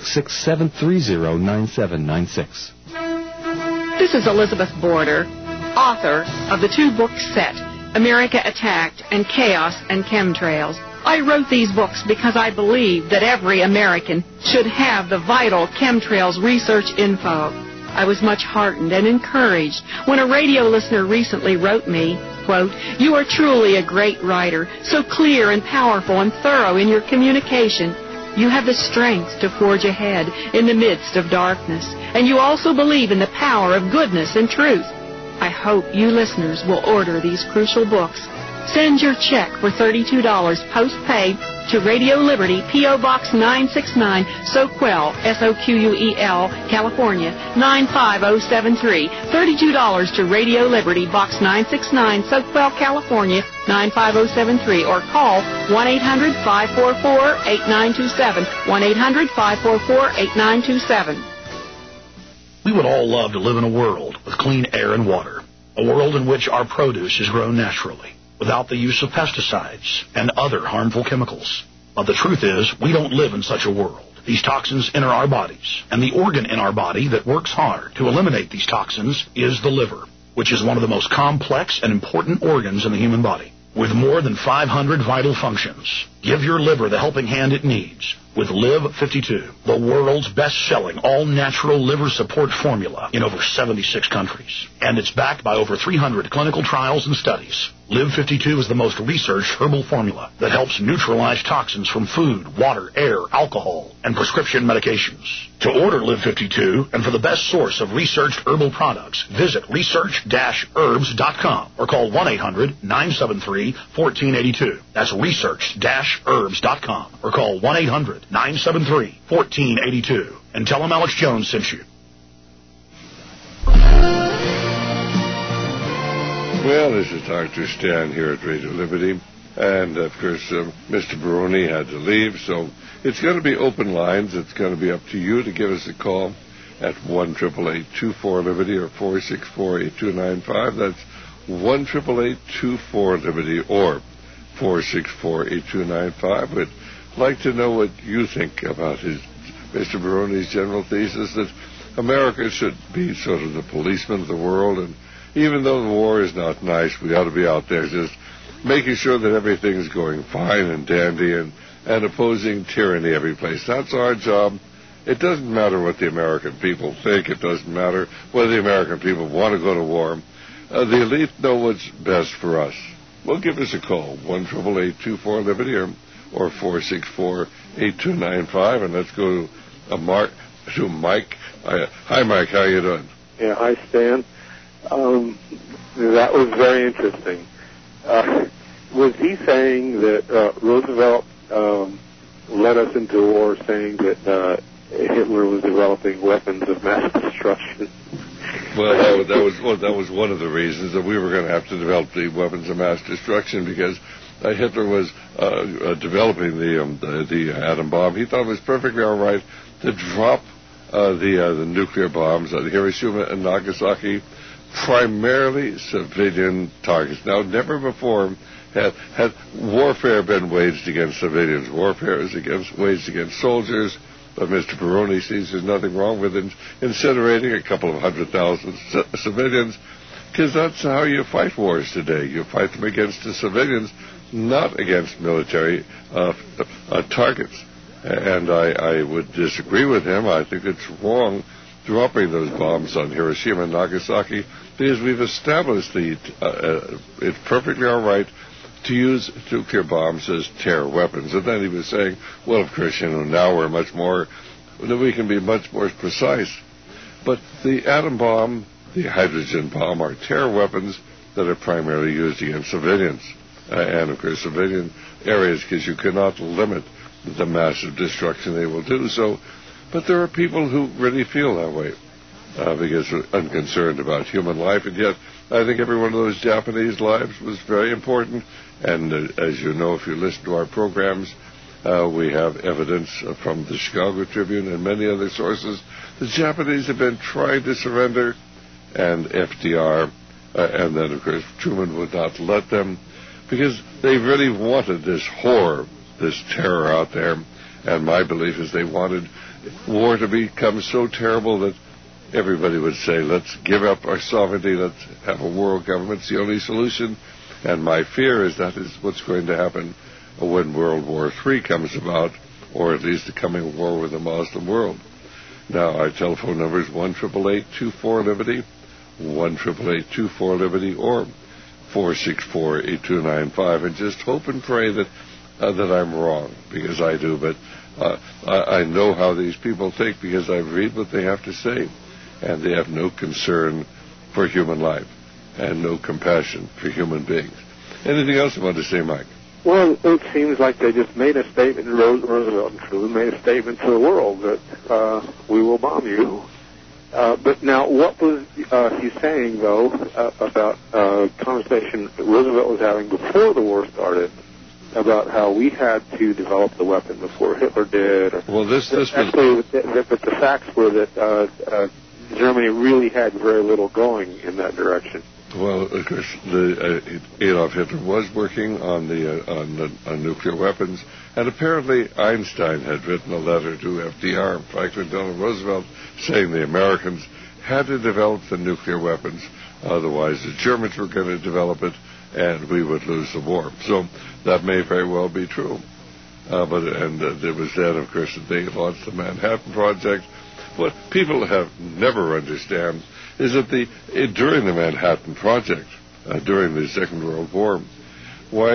866-730-9796. This is Elizabeth Border, author of the two-book set, America Attacked and Chaos and Chemtrails. I wrote these books because I believe that every American should have the vital chemtrails research info. I was much heartened and encouraged when a radio listener recently wrote me, quote, "You are truly a great writer, so clear and powerful and thorough in your communication. You have the strength to forge ahead in the midst of darkness, and you also believe in the power of goodness and truth. I hope you listeners will order these crucial books. Send your check for $32 post-pay to Radio Liberty, P.O. Box 969, Soquel, S-O-Q-U-E-L, California, 95073. $32 to Radio Liberty, Box 969, Soquel, California, 95073. Or call 1-800-544-8927. 1-800-544-8927. We would all love to live in a world with clean air and water, a world in which our produce is grown naturally, without the use of pesticides and other harmful chemicals. But the truth is, we don't live in such a world. These toxins enter our bodies, and the organ in our body that works hard to eliminate these toxins is the liver, which is one of the most complex and important organs in the human body. With more than 500 vital functions, give your liver the helping hand it needs with Live 52, the world's best-selling all-natural liver support formula in over 76 countries. And it's backed by over 300 clinical trials and studies. Live 52 is the most researched herbal formula that helps neutralize toxins from food, water, air, alcohol, and prescription medications. To order Live 52 and for the best source of researched herbal products, visit research-herbs.com or call 1-800-973-1482. That's research-herbs.com or call 1-800-973-1482 and tell them Alex Jones sent you. Well, this is Dr. Stan here at Radio Liberty, and of course Mr. Barone had to leave, so it's going to be open lines. It's going to be up to you to give us a call at 1-888-24-LIBERTY or 464-8295. That's 1-888-24-LIBERTY or 464-8295. We'd like to know what you think about Mr. Barone's general thesis that America should be sort of the policeman of the world, and even though the war is not nice, we ought to be out there just making sure that everything is going fine and dandy and opposing tyranny every place. That's our job. It doesn't matter what the American people think. It doesn't matter whether the American people want to go to war. The elite know what's best for us. Well, give us a call, 1-888-24-LIBERTY or 464-8295, and let's go to Mike. Hi, Mike. How you doing? Yeah, hi, Stan. That was very interesting. Was he saying that Roosevelt led us into war, saying that Hitler was developing weapons of mass destruction? Well, that was one of the reasons that we were going to have to develop the weapons of mass destruction, because Hitler was developing the atom bomb, he thought it was perfectly all right to drop the nuclear bombs on Hiroshima and Nagasaki, primarily civilian targets. Now, never before had warfare been waged against civilians. Warfare is waged against soldiers, but Mr. Peroni sees there's nothing wrong with incinerating a couple of 100,000 civilians, because that's how you fight wars today. You fight them against the civilians, not against military targets. And I would disagree with him. I think it's wrong dropping those bombs on Hiroshima and Nagasaki, because we've established it's perfectly all right to use nuclear bombs as terror weapons. And then he was saying, well, of course, now we can be much more precise. But the atom bomb, the hydrogen bomb are terror weapons that are primarily used against civilians. And, of course, civilian areas, because you cannot limit the massive destruction they will do. So, but there are people who really feel that way because they're unconcerned about human life. And yet, I think every one of those Japanese lives was very important. And as you know, if you listen to our programs, we have evidence from the Chicago Tribune and many other sources. The Japanese have been trying to surrender, and FDR, and then, of course, Truman would not let them, because they really wanted this horror, this terror out there. And my belief is they wanted war to become so terrible that everybody would say, let's give up our sovereignty, let's have a world government. It's the only solution. And my fear is that is what's going to happen when World War III comes about, or at least the coming war with the Muslim world. Now, our telephone number is 1-888-24-LIBERTY, 1-888-24-LIBERTY, or 464-8295, and just hope and pray that I'm wrong, because I do, but I know how these people think, because I read what they have to say, and they have no concern for human life and no compassion for human beings. Anything else you want to say, Mike? Well, it seems like they just made a statement, Roosevelt and Truman made a statement to the world that we will bomb you. But now, what was he saying, though, about conversation that Roosevelt was having before the war started, about how we had to develop the weapon before Hitler did? Well, this actually, but the facts were that Germany really had very little going in that direction. Well, of course, Adolf Hitler was working on nuclear weapons, and apparently Einstein had written a letter to FDR, Franklin Delano Roosevelt, saying the Americans had to develop the nuclear weapons, otherwise the Germans were going to develop it, and we would lose the war. So that may very well be true. But it was then, of course, that they launched the Manhattan Project. What people have never understand is that during the Manhattan Project, during the Second World War, why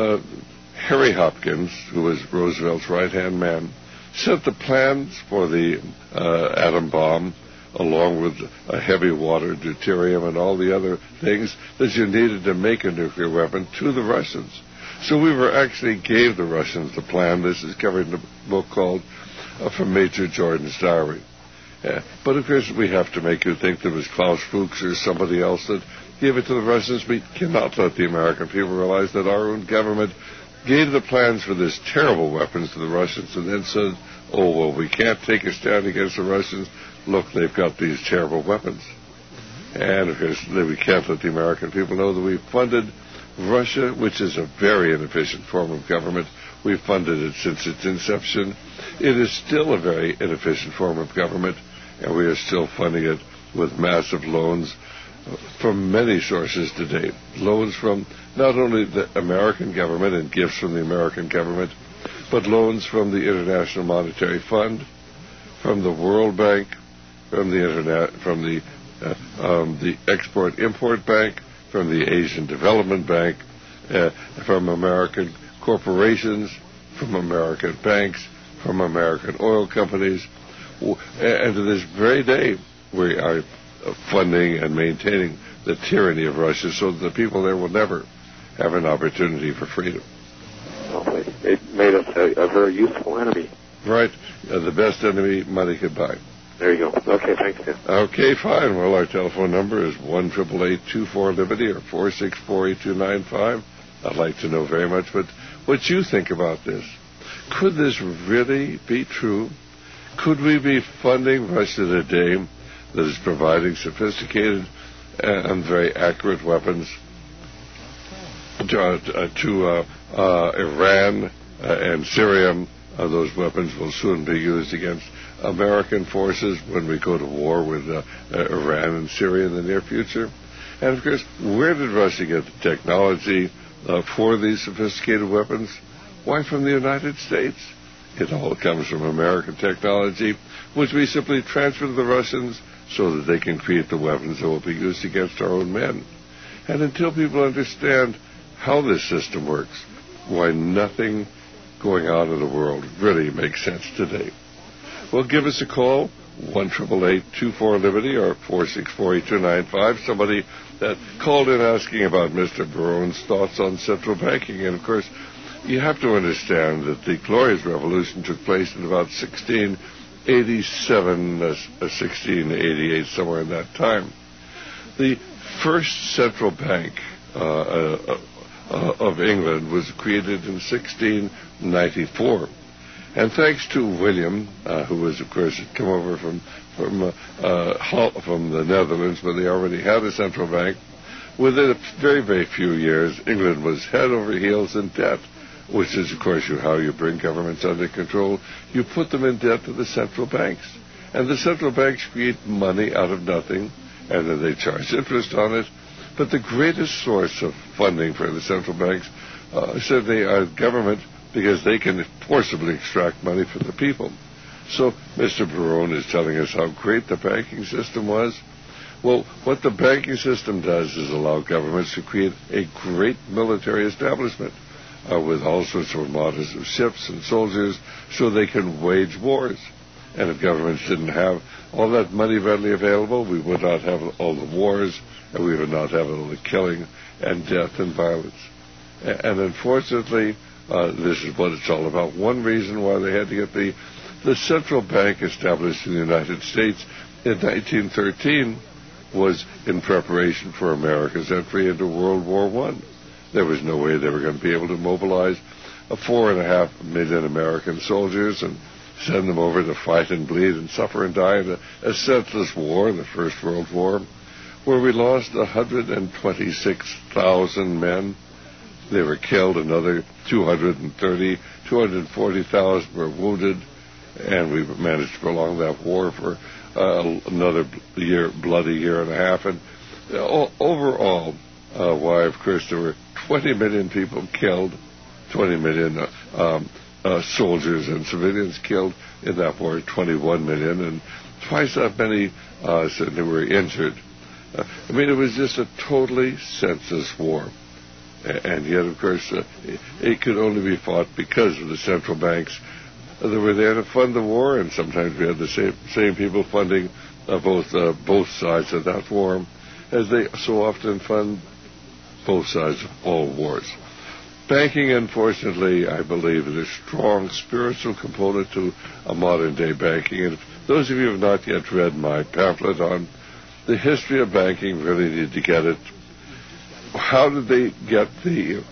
Harry Hopkins, who was Roosevelt's right-hand man, sent the plans for the atom bomb, along with heavy water, deuterium, and all the other things that you needed to make a nuclear weapon, to the Russians. So we actually gave the Russians the plan. This is covered in a book called From Major Jordan's Diary. But of course we have to make you think there was Klaus Fuchs or somebody else that gave it to the Russians. We cannot let the American people realize that our own government gave the plans for this terrible weapons to the Russians and then said, oh, well, we can't take a stand against the Russians. Look, they've got these terrible weapons. And of course we can't let the American people know that we funded Russia, which is a very inefficient form of government. We've funded it since its inception. It is still a very inefficient form of government, and we are still funding it with massive loans from many sources today. Loans from not only the American government and gifts from the American government, but loans from the International Monetary Fund, from the World Bank, from the Export-Import Bank, from the Asian Development Bank, from American corporations, from American banks, from American oil companies. And to this very day, we are funding and maintaining the tyranny of Russia so that the people there will never have an opportunity for freedom. Well, it made us a very useful enemy. Right. The best enemy money could buy. There you go. Okay, thanks, Tim. Okay, fine. Well, our telephone number is 1-888-24-LIBERTY or 464-8295. I'd like to know very much what you think about this. Could this really be true? Could we be funding Russia today that is providing sophisticated and very accurate weapons to Iran and Syria? Those weapons will soon be used against American forces when we go to war with Iran and Syria in the near future. And, of course, where did Russia get the technology for these sophisticated weapons? Why, from the United States. It all comes from American technology, which we simply transfer to the Russians so that they can create the weapons that will be used against our own men. And until people understand how this system works, why nothing going on in the world really makes sense today. Well, give us a call, 1-888-24-LIBERTY or 464-8295. Somebody that called in asking about Mr. Barone's thoughts on central banking. And, of course, you have to understand that the Glorious Revolution took place in about 1687, 1688, somewhere in that time. The first central bank of England was created in 1694. And thanks to William, who was, of course, had come over from the Netherlands, where they already had a central bank, within a very, very few years, England was head over heels in debt, which is, of course, how you bring governments under control. You put them in debt to the central banks. And the central banks create money out of nothing, and then they charge interest on it. But the greatest source of funding for the central banks certainly are government, because they can forcibly extract money from the people. So Mr. Barone is telling us how great the banking system was. Well, what the banking system does is allow governments to create a great military establishment with all sorts of armadas of ships and soldiers so they can wage wars. And if governments didn't have all that money readily available, we would not have all the wars, and we would not have all the killing and death and violence. And unfortunately, this is what it's all about. One reason why they had to get the central bank established in the United States in 1913 was in preparation for America's entry into World War I. There was no way they were going to be able to mobilize 4.5 million American soldiers and send them over to fight and bleed and suffer and die in a senseless war, the First World War, where we lost 126,000 men. They were killed, another 240,000 were wounded, and we managed to prolong that war for another bloody year and a half. And overall, why, of course, there were 20 million people killed, 20 million soldiers and civilians killed in that war, 21 million, and twice that many certainly were injured. I mean, it was just a totally senseless war. And yet, of course, it could only be fought because of the central banks that were there to fund the war, and sometimes we had the same people funding both sides of that war, as they so often fund both sides of all wars. Banking, unfortunately, I believe, is a strong spiritual component to a modern-day banking. And if those of you who have not yet read my pamphlet on the history of banking really need to get it. How did they get the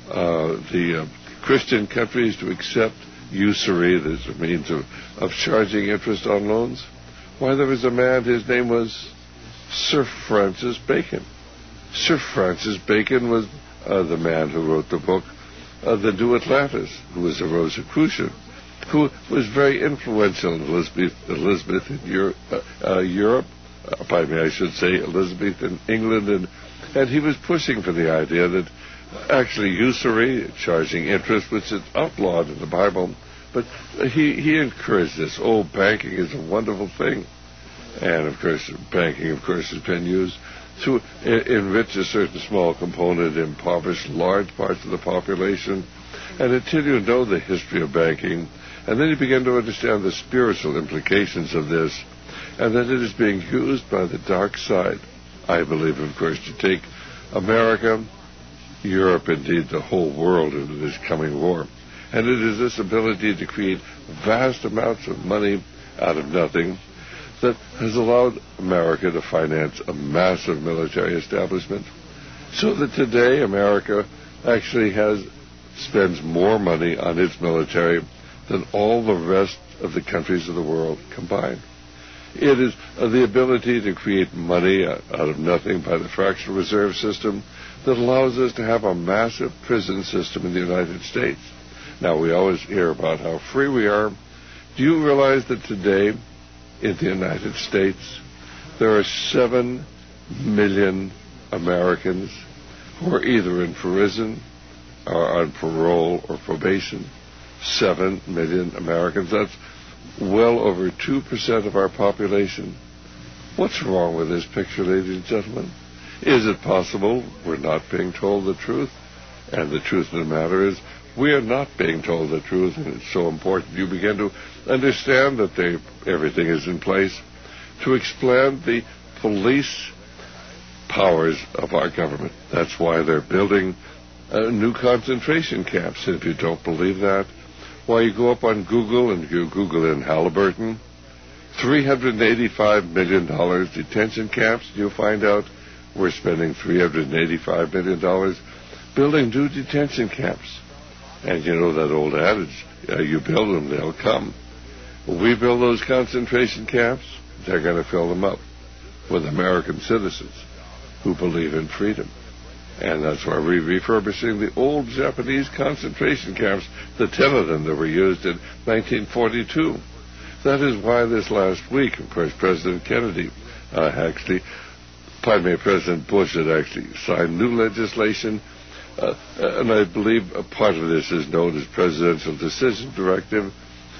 Christian countries to accept usury as a means of charging interest on loans? Why, there was a man, his name was Sir Francis Bacon. Sir Francis Bacon was the man who wrote the book, The New Atlantis, who was a Rosicrucian, who was very influential in Elizabeth in Europe, pardon me, I should say Elizabeth in England, and he was pushing for the idea that actually usury, charging interest, which is outlawed in the Bible, but he encouraged this. Oh, banking is a wonderful thing. And, of course, banking, of course, has been used to enrich a certain small component, impoverish large parts of the population. And until you know the history of banking, and then you begin to understand the spiritual implications of this, and that it is being used by the dark side, I believe, of course, to take America, Europe, indeed the whole world into this coming war. And it is this ability to create vast amounts of money out of nothing that has allowed America to finance a massive military establishment, so that today America actually spends more money on its military than all the rest of the countries of the world combined. It is the ability to create money out of nothing by the fractional reserve system that allows us to have a massive prison system in the United States. Now, we always hear about how free we are. Do you realize that today in the United States there are 7 million Americans who are either in prison or on parole or probation? 7 million Americans. That's well over 2% of our population. What's wrong with this picture, ladies and gentlemen? Is it possible we're not being told the truth? And the truth of the matter is, we are not being told the truth, and it's so important you begin to understand that everything is in place to expand the police powers of our government. That's why they're building new concentration camps. And if you don't believe that, why, you go up on Google and you Google in Halliburton, $385 million detention camps, and you'll find out we're spending $385 million building new detention camps. And you know that old adage, you build them, they'll come. When we build those concentration camps, they're going to fill them up with American citizens who believe in freedom. And that's why we're refurbishing the old Japanese concentration camps, the 10 of them that were used in 1942. That is why this last week, of course, President President Bush had actually signed new legislation, and I believe a part of this is known as Presidential Decision Directive,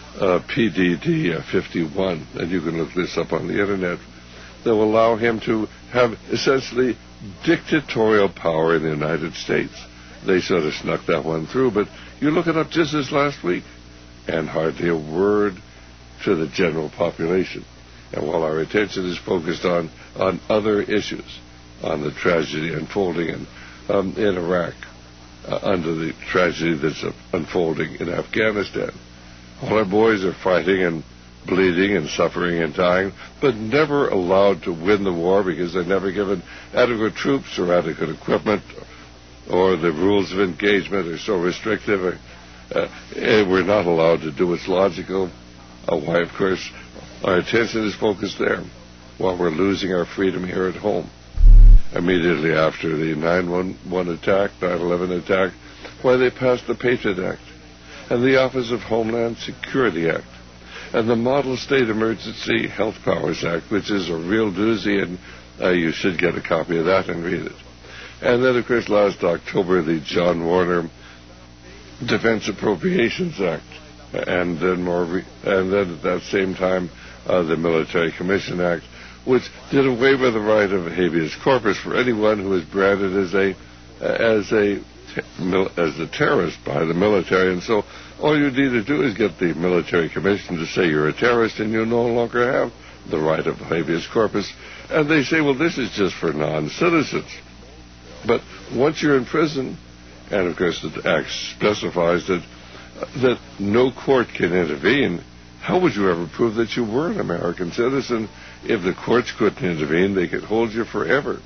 PDD 51, and you can look this up on the Internet, that will allow him to have essentially dictatorial power in the United States. They sort of snuck that one through, but you look it up just this last week, and hardly a word to the general population. And while our attention is focused on other issues, on the tragedy unfolding in Iraq, under the tragedy that's unfolding in Afghanistan, all our boys are fighting and bleeding and suffering and dying, but never allowed to win the war because they're never given adequate troops or adequate equipment, or the rules of engagement are so restrictive, and we're not allowed to do what's logical. Why, of course, our attention is focused there while we're losing our freedom here at home. Immediately after the 9/11 attack, 9/11 attack, why, they passed the Patriot Act and the Office of Homeland Security Act and the Model State Emergency Health Powers Act, which is a real doozy, and you should get a copy of that and read it. And then, of course, last October, the John Warner Defense Appropriations Act, and then at that same time, the Military Commission Act, which did away with the right of habeas corpus for anyone who is branded as a terrorist by the military. And so all you need to do is get the Military Commission to say you're a terrorist, and you no longer have the right of habeas corpus. And they say, well, this is just for non-citizens. But once you're in prison, and of course the Act specifies that no court can intervene, how would you ever prove that you were an American citizen? If the courts couldn't intervene, they could hold you forever.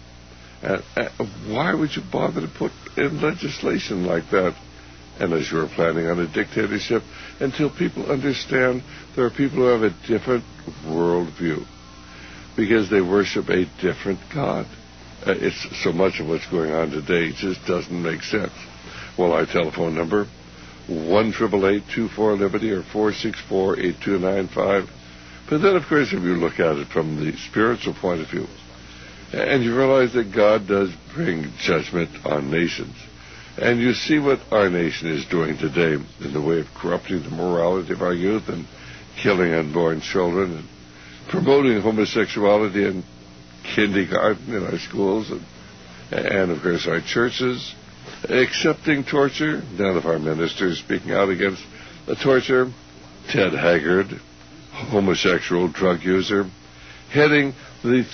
Why would you bother to put in legislation like that, unless you were planning on a dictatorship, until people understand there are people who have a different worldview because they worship a different God? It's so much of what's going on today just doesn't make sense. Well, our telephone number, 1-888-24-LIBERTY or 464-8295. But then, of course, if you look at it from the spiritual point of view, and you realize that God does bring judgment on nations, and you see what our nation is doing today in the way of corrupting the morality of our youth and killing unborn children and promoting homosexuality in kindergarten in our schools and of course our churches, accepting torture, none of our ministers speaking out against the torture, Ted Haggard, homosexual drug user, heading the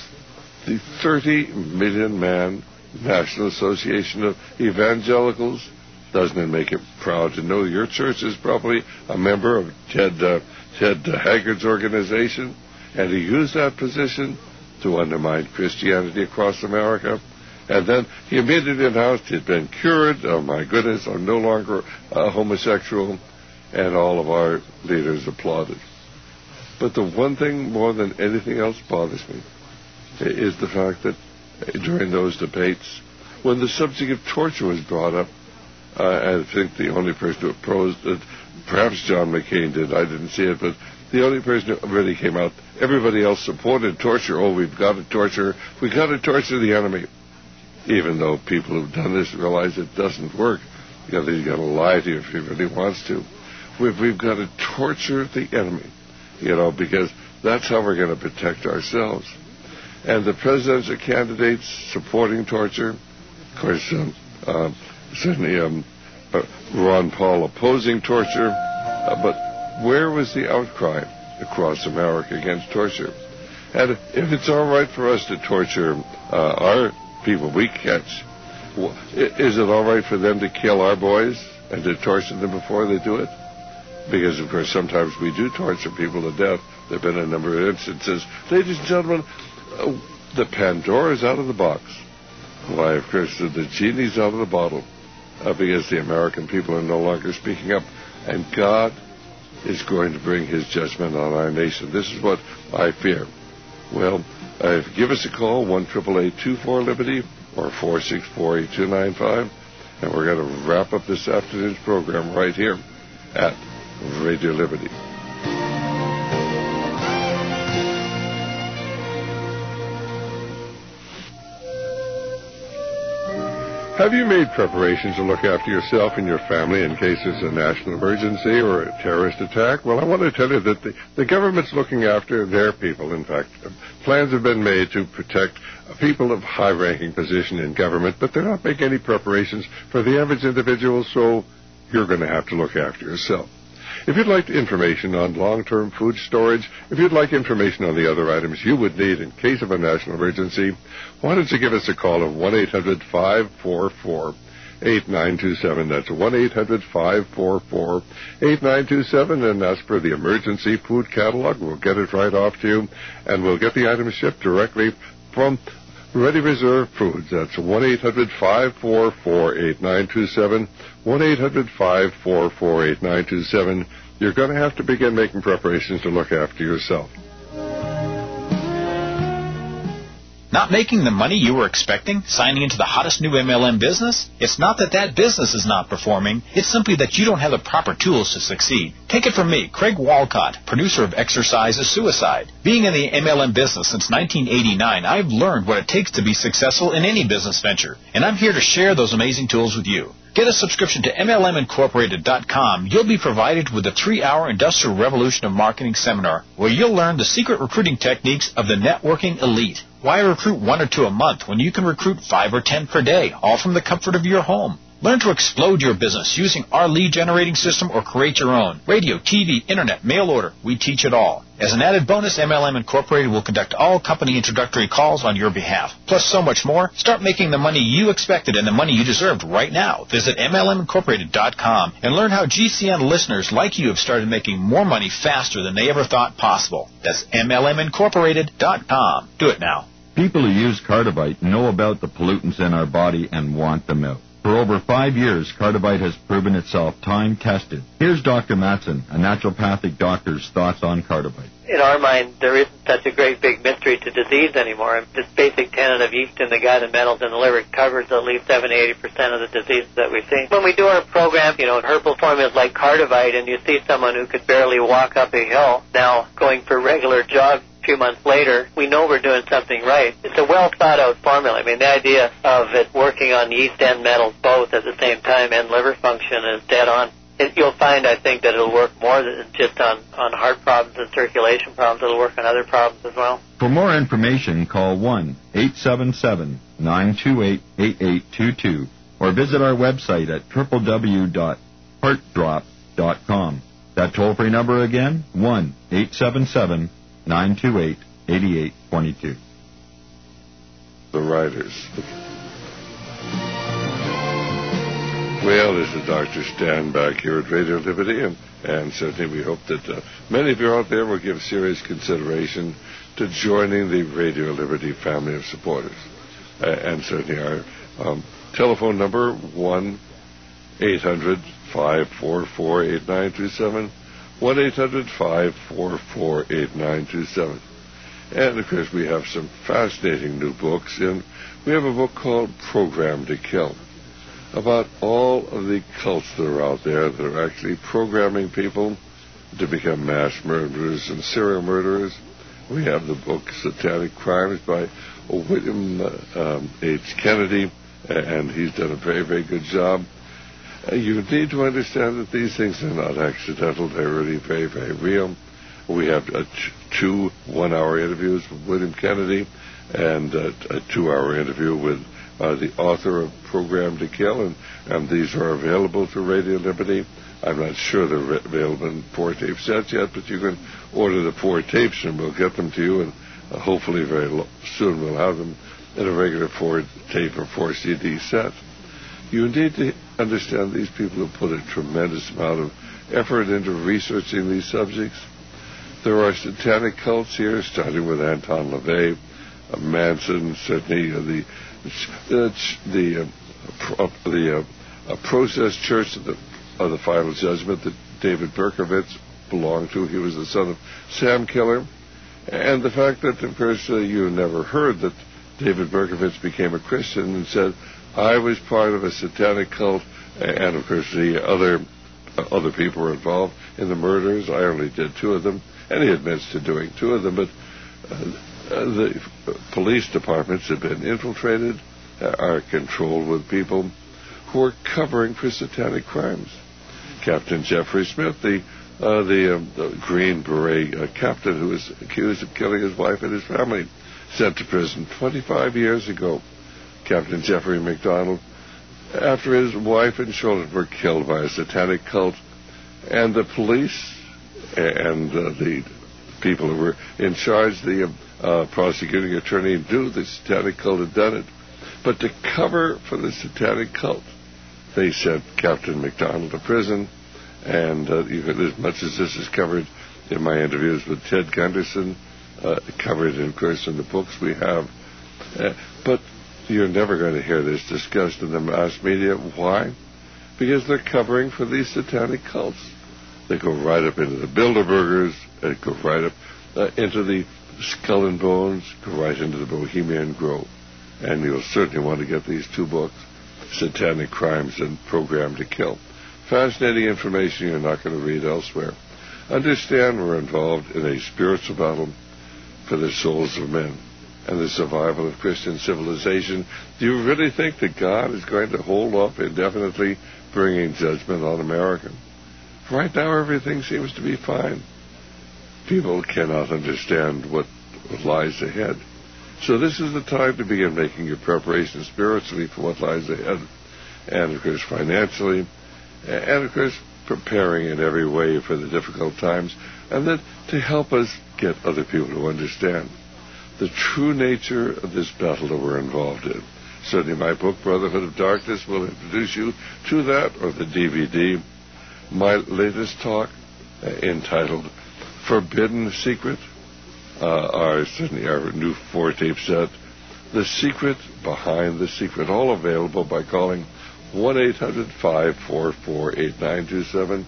30 million man National Association of Evangelicals. Doesn't it make it proud to know your church is probably a member of Ted Haggard's organization, and he used that position to undermine Christianity across America? And then he immediately announced he'd been cured. Oh, my goodness, I'm no longer homosexual. And all of our leaders applauded. But the one thing more than anything else bothers me is the fact that during those debates, when the subject of torture was brought up, I think the only person who opposed it, perhaps John McCain did, I didn't see it, but the only person who really came out, everybody else supported torture. Oh, we've got to torture the enemy. Even though people who've done this realize it doesn't work. He's got to lie to you if he really wants to. We've got to torture the enemy, because that's how we're going to protect ourselves. And the presidential candidates supporting torture, of course, certainly Ron Paul opposing torture, but where was the outcry across America against torture? And if it's all right for us to torture our people we catch, is it all right for them to kill our boys and to torture them before they do it? Because, of course, sometimes we do torture people to death. There have been a number of instances. Ladies and gentlemen, the Pandora's out of the box. Why, of course, the genie's out of the bottle. Because the American people are no longer speaking up. And God is going to bring his judgment on our nation. This is what I fear. Well, give us a call, 1-888-24-LIBERTY or 464-8295. And we're going to wrap up this afternoon's program right here at Radio Liberty. Have you made preparations to look after yourself and your family in case there's a national emergency or a terrorist attack? Well, I want to tell you that the government's looking after their people. In fact, plans have been made to protect people of high-ranking position in government, but they're not making any preparations for the average individual, so you're going to have to look after yourself. If you'd like information on long-term food storage, if you'd like information on the other items you would need in case of a national emergency, why don't you give us a call of 1-800-544-8927. That's 1-800-544-8927, and ask for the emergency food catalog. We'll get it right off to you, and we'll get the items shipped directly from Ready Reserve Foods. That's 1-800-544-8927, 1-800-544-8927. You're going to have to begin making preparations to look after yourself. Not making the money you were expecting? Signing into the hottest new MLM business? It's not that business is not performing. It's simply that you don't have the proper tools to succeed. Take it from me, Craig Walcott, producer of Exercise is Suicide. Being in the MLM business since 1989, I've learned what it takes to be successful in any business venture. And I'm here to share those amazing tools with you. Get a subscription to MLMincorporated.com. You'll be provided with a 3-hour Industrial Revolution of Marketing seminar where you'll learn the secret recruiting techniques of the networking elite. Why recruit 1 or 2 a month when you can recruit 5 or 10 per day, all from the comfort of your home? Learn to explode your business using our lead generating system or create your own. Radio, TV, internet, mail order, we teach it all. As an added bonus, MLM Incorporated will conduct all company introductory calls on your behalf. Plus so much more. Start making the money you expected and the money you deserved right now. Visit MLMincorporated.com and learn how GCN listeners like you have started making more money faster than they ever thought possible. That's MLMincorporated.com. Do it now. People who use Cardivite know about the pollutants in our body and want them out. For over 5 years, Cardivite has proven itself time-tested. Here's Dr. Matson, a naturopathic doctor's thoughts on Cardivite. In our mind, there isn't such a great big mystery to disease anymore. This basic tenet of yeast in the gut and metals in the liver covers at least 70-80% of the diseases that we see. When we do our program, herbal formulas like Cardivite, and you see someone who could barely walk up a hill now going for regular jogs, a few months later, we know we're doing something right. It's a well-thought-out formula. I mean, the idea of it working on yeast and metals both at the same time and liver function is dead on. You'll find, I think, that it'll work more than just on heart problems and circulation problems. It'll work on other problems as well. For more information, call 1-877-928-8822 or visit our website at www.heartdrop.com. That toll-free number again, 1-877-928-8822. The writers. Well, this is Dr. Stan back here at Radio Liberty, and certainly we hope that many of you out there will give serious consideration to joining the Radio Liberty family of supporters. and certainly our telephone number, 1-800-544-8927, 1-800-544-8927. And, of course, we have some fascinating new books. And we have a book called Program to Kill, about all of the cults that are out there that are actually programming people to become mass murderers and serial murderers. We have the book Satanic Crimes by William H. Kennedy, and he's done a very, very good job. You need to understand that these things are not accidental. They're really very, very real. We have 2 one-hour interviews with William Kennedy and a 2-hour interview with the author of Program to Kill, and these are available through Radio Liberty. I'm not sure they're available in 4-tape sets yet, but you can order the 4 tapes and we'll get them to you, and hopefully very soon we'll have them in a regular 4-tape or 4-CD set. You need to understand these people have put a tremendous amount of effort into researching these subjects. There are satanic cults here, starting with Anton LaVey, Manson, certainly the Process Church of the Final Judgment that David Berkowitz belonged to. He was the son of Sam Killer. And the fact that, of course, you never heard that David Berkowitz became a Christian and said, I was part of a satanic cult, and, of course, the other people were involved in the murders. I only did 2 of them. And he admits to doing 2 of them, but the police departments have been infiltrated, are controlled with people who are covering for satanic crimes. Captain Jeffrey Smith, the Green Beret captain who was accused of killing his wife and his family, sent to prison 25 years ago. Captain Jeffrey McDonald, after his wife and children were killed by a satanic cult, and the police and the people who were in charge, the prosecuting attorney, knew the satanic cult had done it. But to cover for the satanic cult, they sent Captain McDonald to prison. And as much as this is covered in my interviews with Ted Gunderson, covered, of course, in the books we have. But you're never going to hear this discussed in the mass media. Why? Because they're covering for these satanic cults. They go right up into the Bilderbergers, go right up into the Skull and Bones, go right into the Bohemian Grove. And you'll certainly want to get these 2 books, Satanic Crimes and Program to Kill. Fascinating information you're not going to read elsewhere. Understand we're involved in a spiritual battle for the souls of men and the survival of Christian civilization. Do you really think that God is going to hold off indefinitely bringing judgment on America? Right now, everything seems to be fine. People cannot understand what lies ahead. So this is the time to begin making your preparations spiritually for what lies ahead, and, of course, financially, and, of course, preparing in every way for the difficult times, and then to help us get other people to understand the true nature of this battle that we're involved in. Certainly my book, Brotherhood of Darkness, will introduce you to that, or the DVD. My latest talk, entitled Forbidden Secret, certainly our new 4-tape set, The Secret Behind the Secret, all available by calling 1-800-544-8927,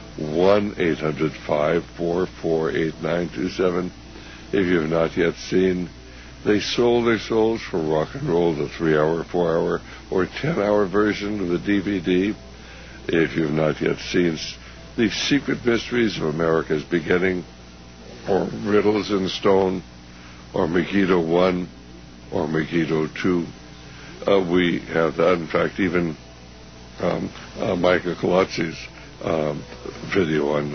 1-800-544-8927. If you have not yet seen They Sold Their Souls for Rock and Roll, the 3-hour, 4-hour, or 10-hour version of the DVD. If you have not yet seen The Secret Mysteries of America's Beginning, or Riddles in Stone, or Megiddo 1, or Megiddo 2, we have that. In fact, even Michael Colazzi's video on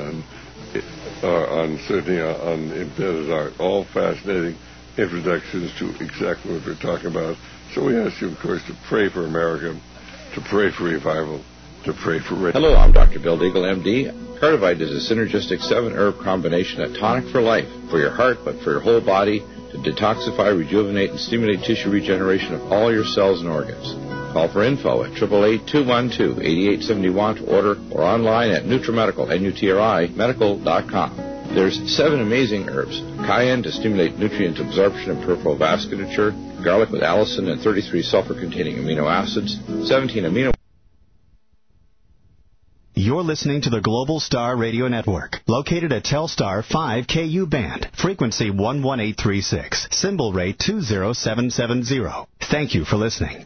embedded art, all fascinating introductions to exactly what we're talking about. So we ask you, of course, to pray for America, to pray for revival, to pray for radio. Hello, I'm Dr. Bill Deagle, M.D. Cardivite is a synergistic 7-herb combination, a tonic for life, for your heart, but for your whole body, to detoxify, rejuvenate, and stimulate tissue regeneration of all your cells and organs. Call for info at 888-212-8871 to order, or online at NutriMedical, N-U-T-R-I, medical.com. There's 7 amazing herbs. Cayenne to stimulate nutrient absorption and peripheral vasculature. Garlic with allicin and 33 sulfur-containing amino acids, 17 amino. You're listening to the Global Star Radio Network, located at Telstar 5 KU band, frequency 11836, symbol rate 20770. Thank you for listening.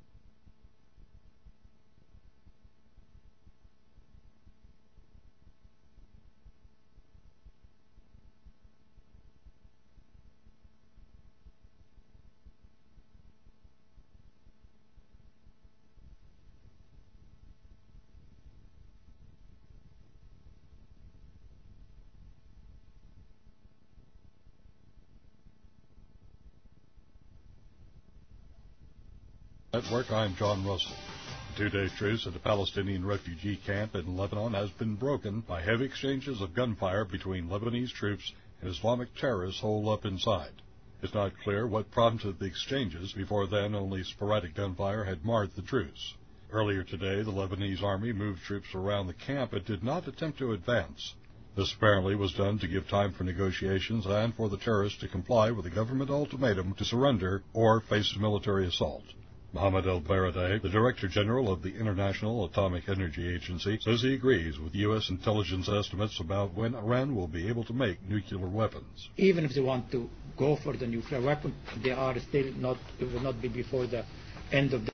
Network, I'm John Russell. The two-day truce at the Palestinian refugee camp in Lebanon has been broken by heavy exchanges of gunfire between Lebanese troops and Islamic terrorists holed up inside. It's not clear what prompted the exchanges. Before then, only sporadic gunfire had marred the truce. Earlier today, the Lebanese army moved troops around the camp but did not attempt to advance. This apparently was done to give time for negotiations and for the terrorists to comply with the government ultimatum to surrender or face a military assault. Mohammed El-Baradei, the Director General of the International Atomic Energy Agency, says he agrees with U.S. intelligence estimates about when Iran will be able to make nuclear weapons. Even if they want to go for the nuclear weapon, they are still not, it will not be before the end of the